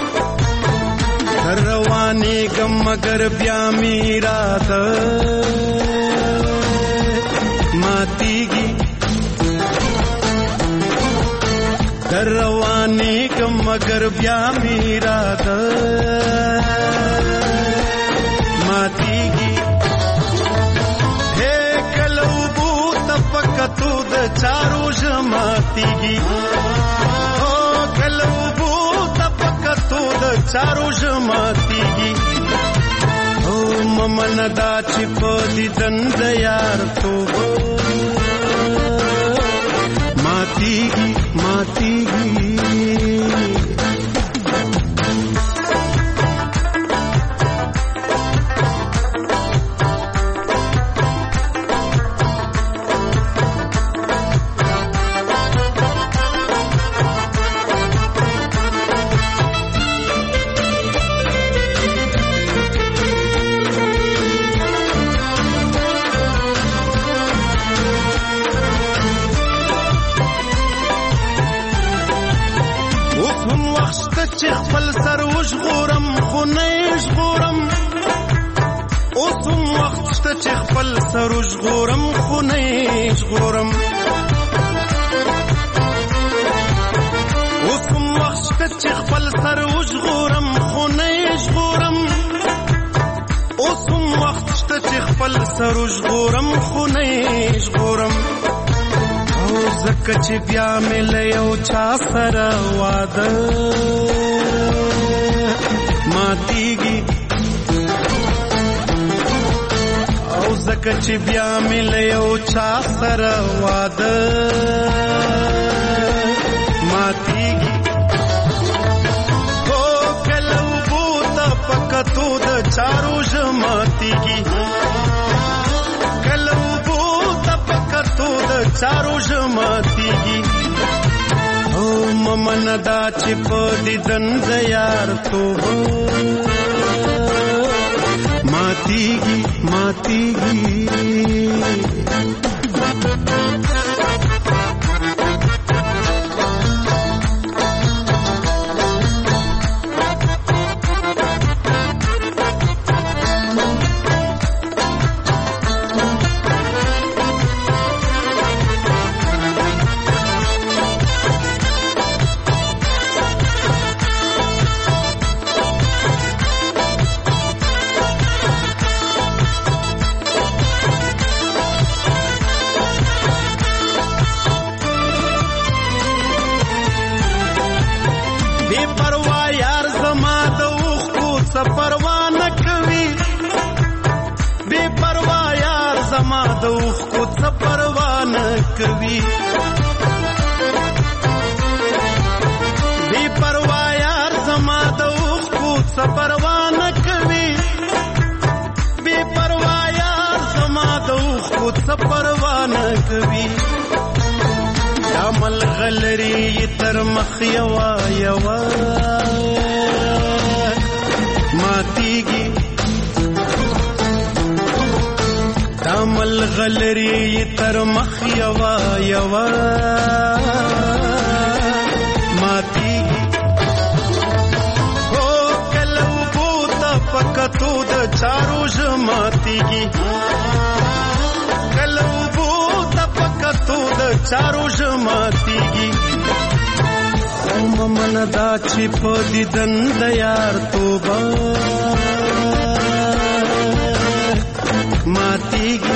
روانېږم مګر بیا مې اراده ماتیږي، روانېږم مګر بیا مې اراده ماتیږي. هې کله اوبو تپکتو د چارو ژماتیږي، او کله اوبو تپکتو د چارو ژماتیږي، او ممن دا چې په دیدن د یار توبه ماتیږي ماتیږي. چې خپل سر وژغورم خو نه ژغورم، اوس هم وخت شته چې خپل سر وژغورم خو نه ژغورم، اوس هم وخت شته چې خپل سر وژغورم خو نه ژغورم، اوس هم وخت شته چې خپل سر وژغورم خو نه ژغورم. ځکه چې بیا مې له یو چا سره واده ماتیږي، او ځکه چې بیا مې له یو چا سره واده ماتیږي. او کله اوبو تپکتو د چارو ژماتیږي، کله اوبو تپکتو د چارو ژماتیږي، او ممن دا چې په دیدن د یار توبه ماتیږي ماتیږي. سپروا نه کوي بے پروا یار زما د خود سپروا نه کوي یا ملغلری تر مخ یوا یوا ماتیږي دا ملغلری تر مخ یوا یوا ماتیږي هو کلو بوتا پکتو د چارو ژماتیږي کلو بوتا پکتو د چارو ژماتیږي من دا چې په دیدن د یار توبه ماتیږي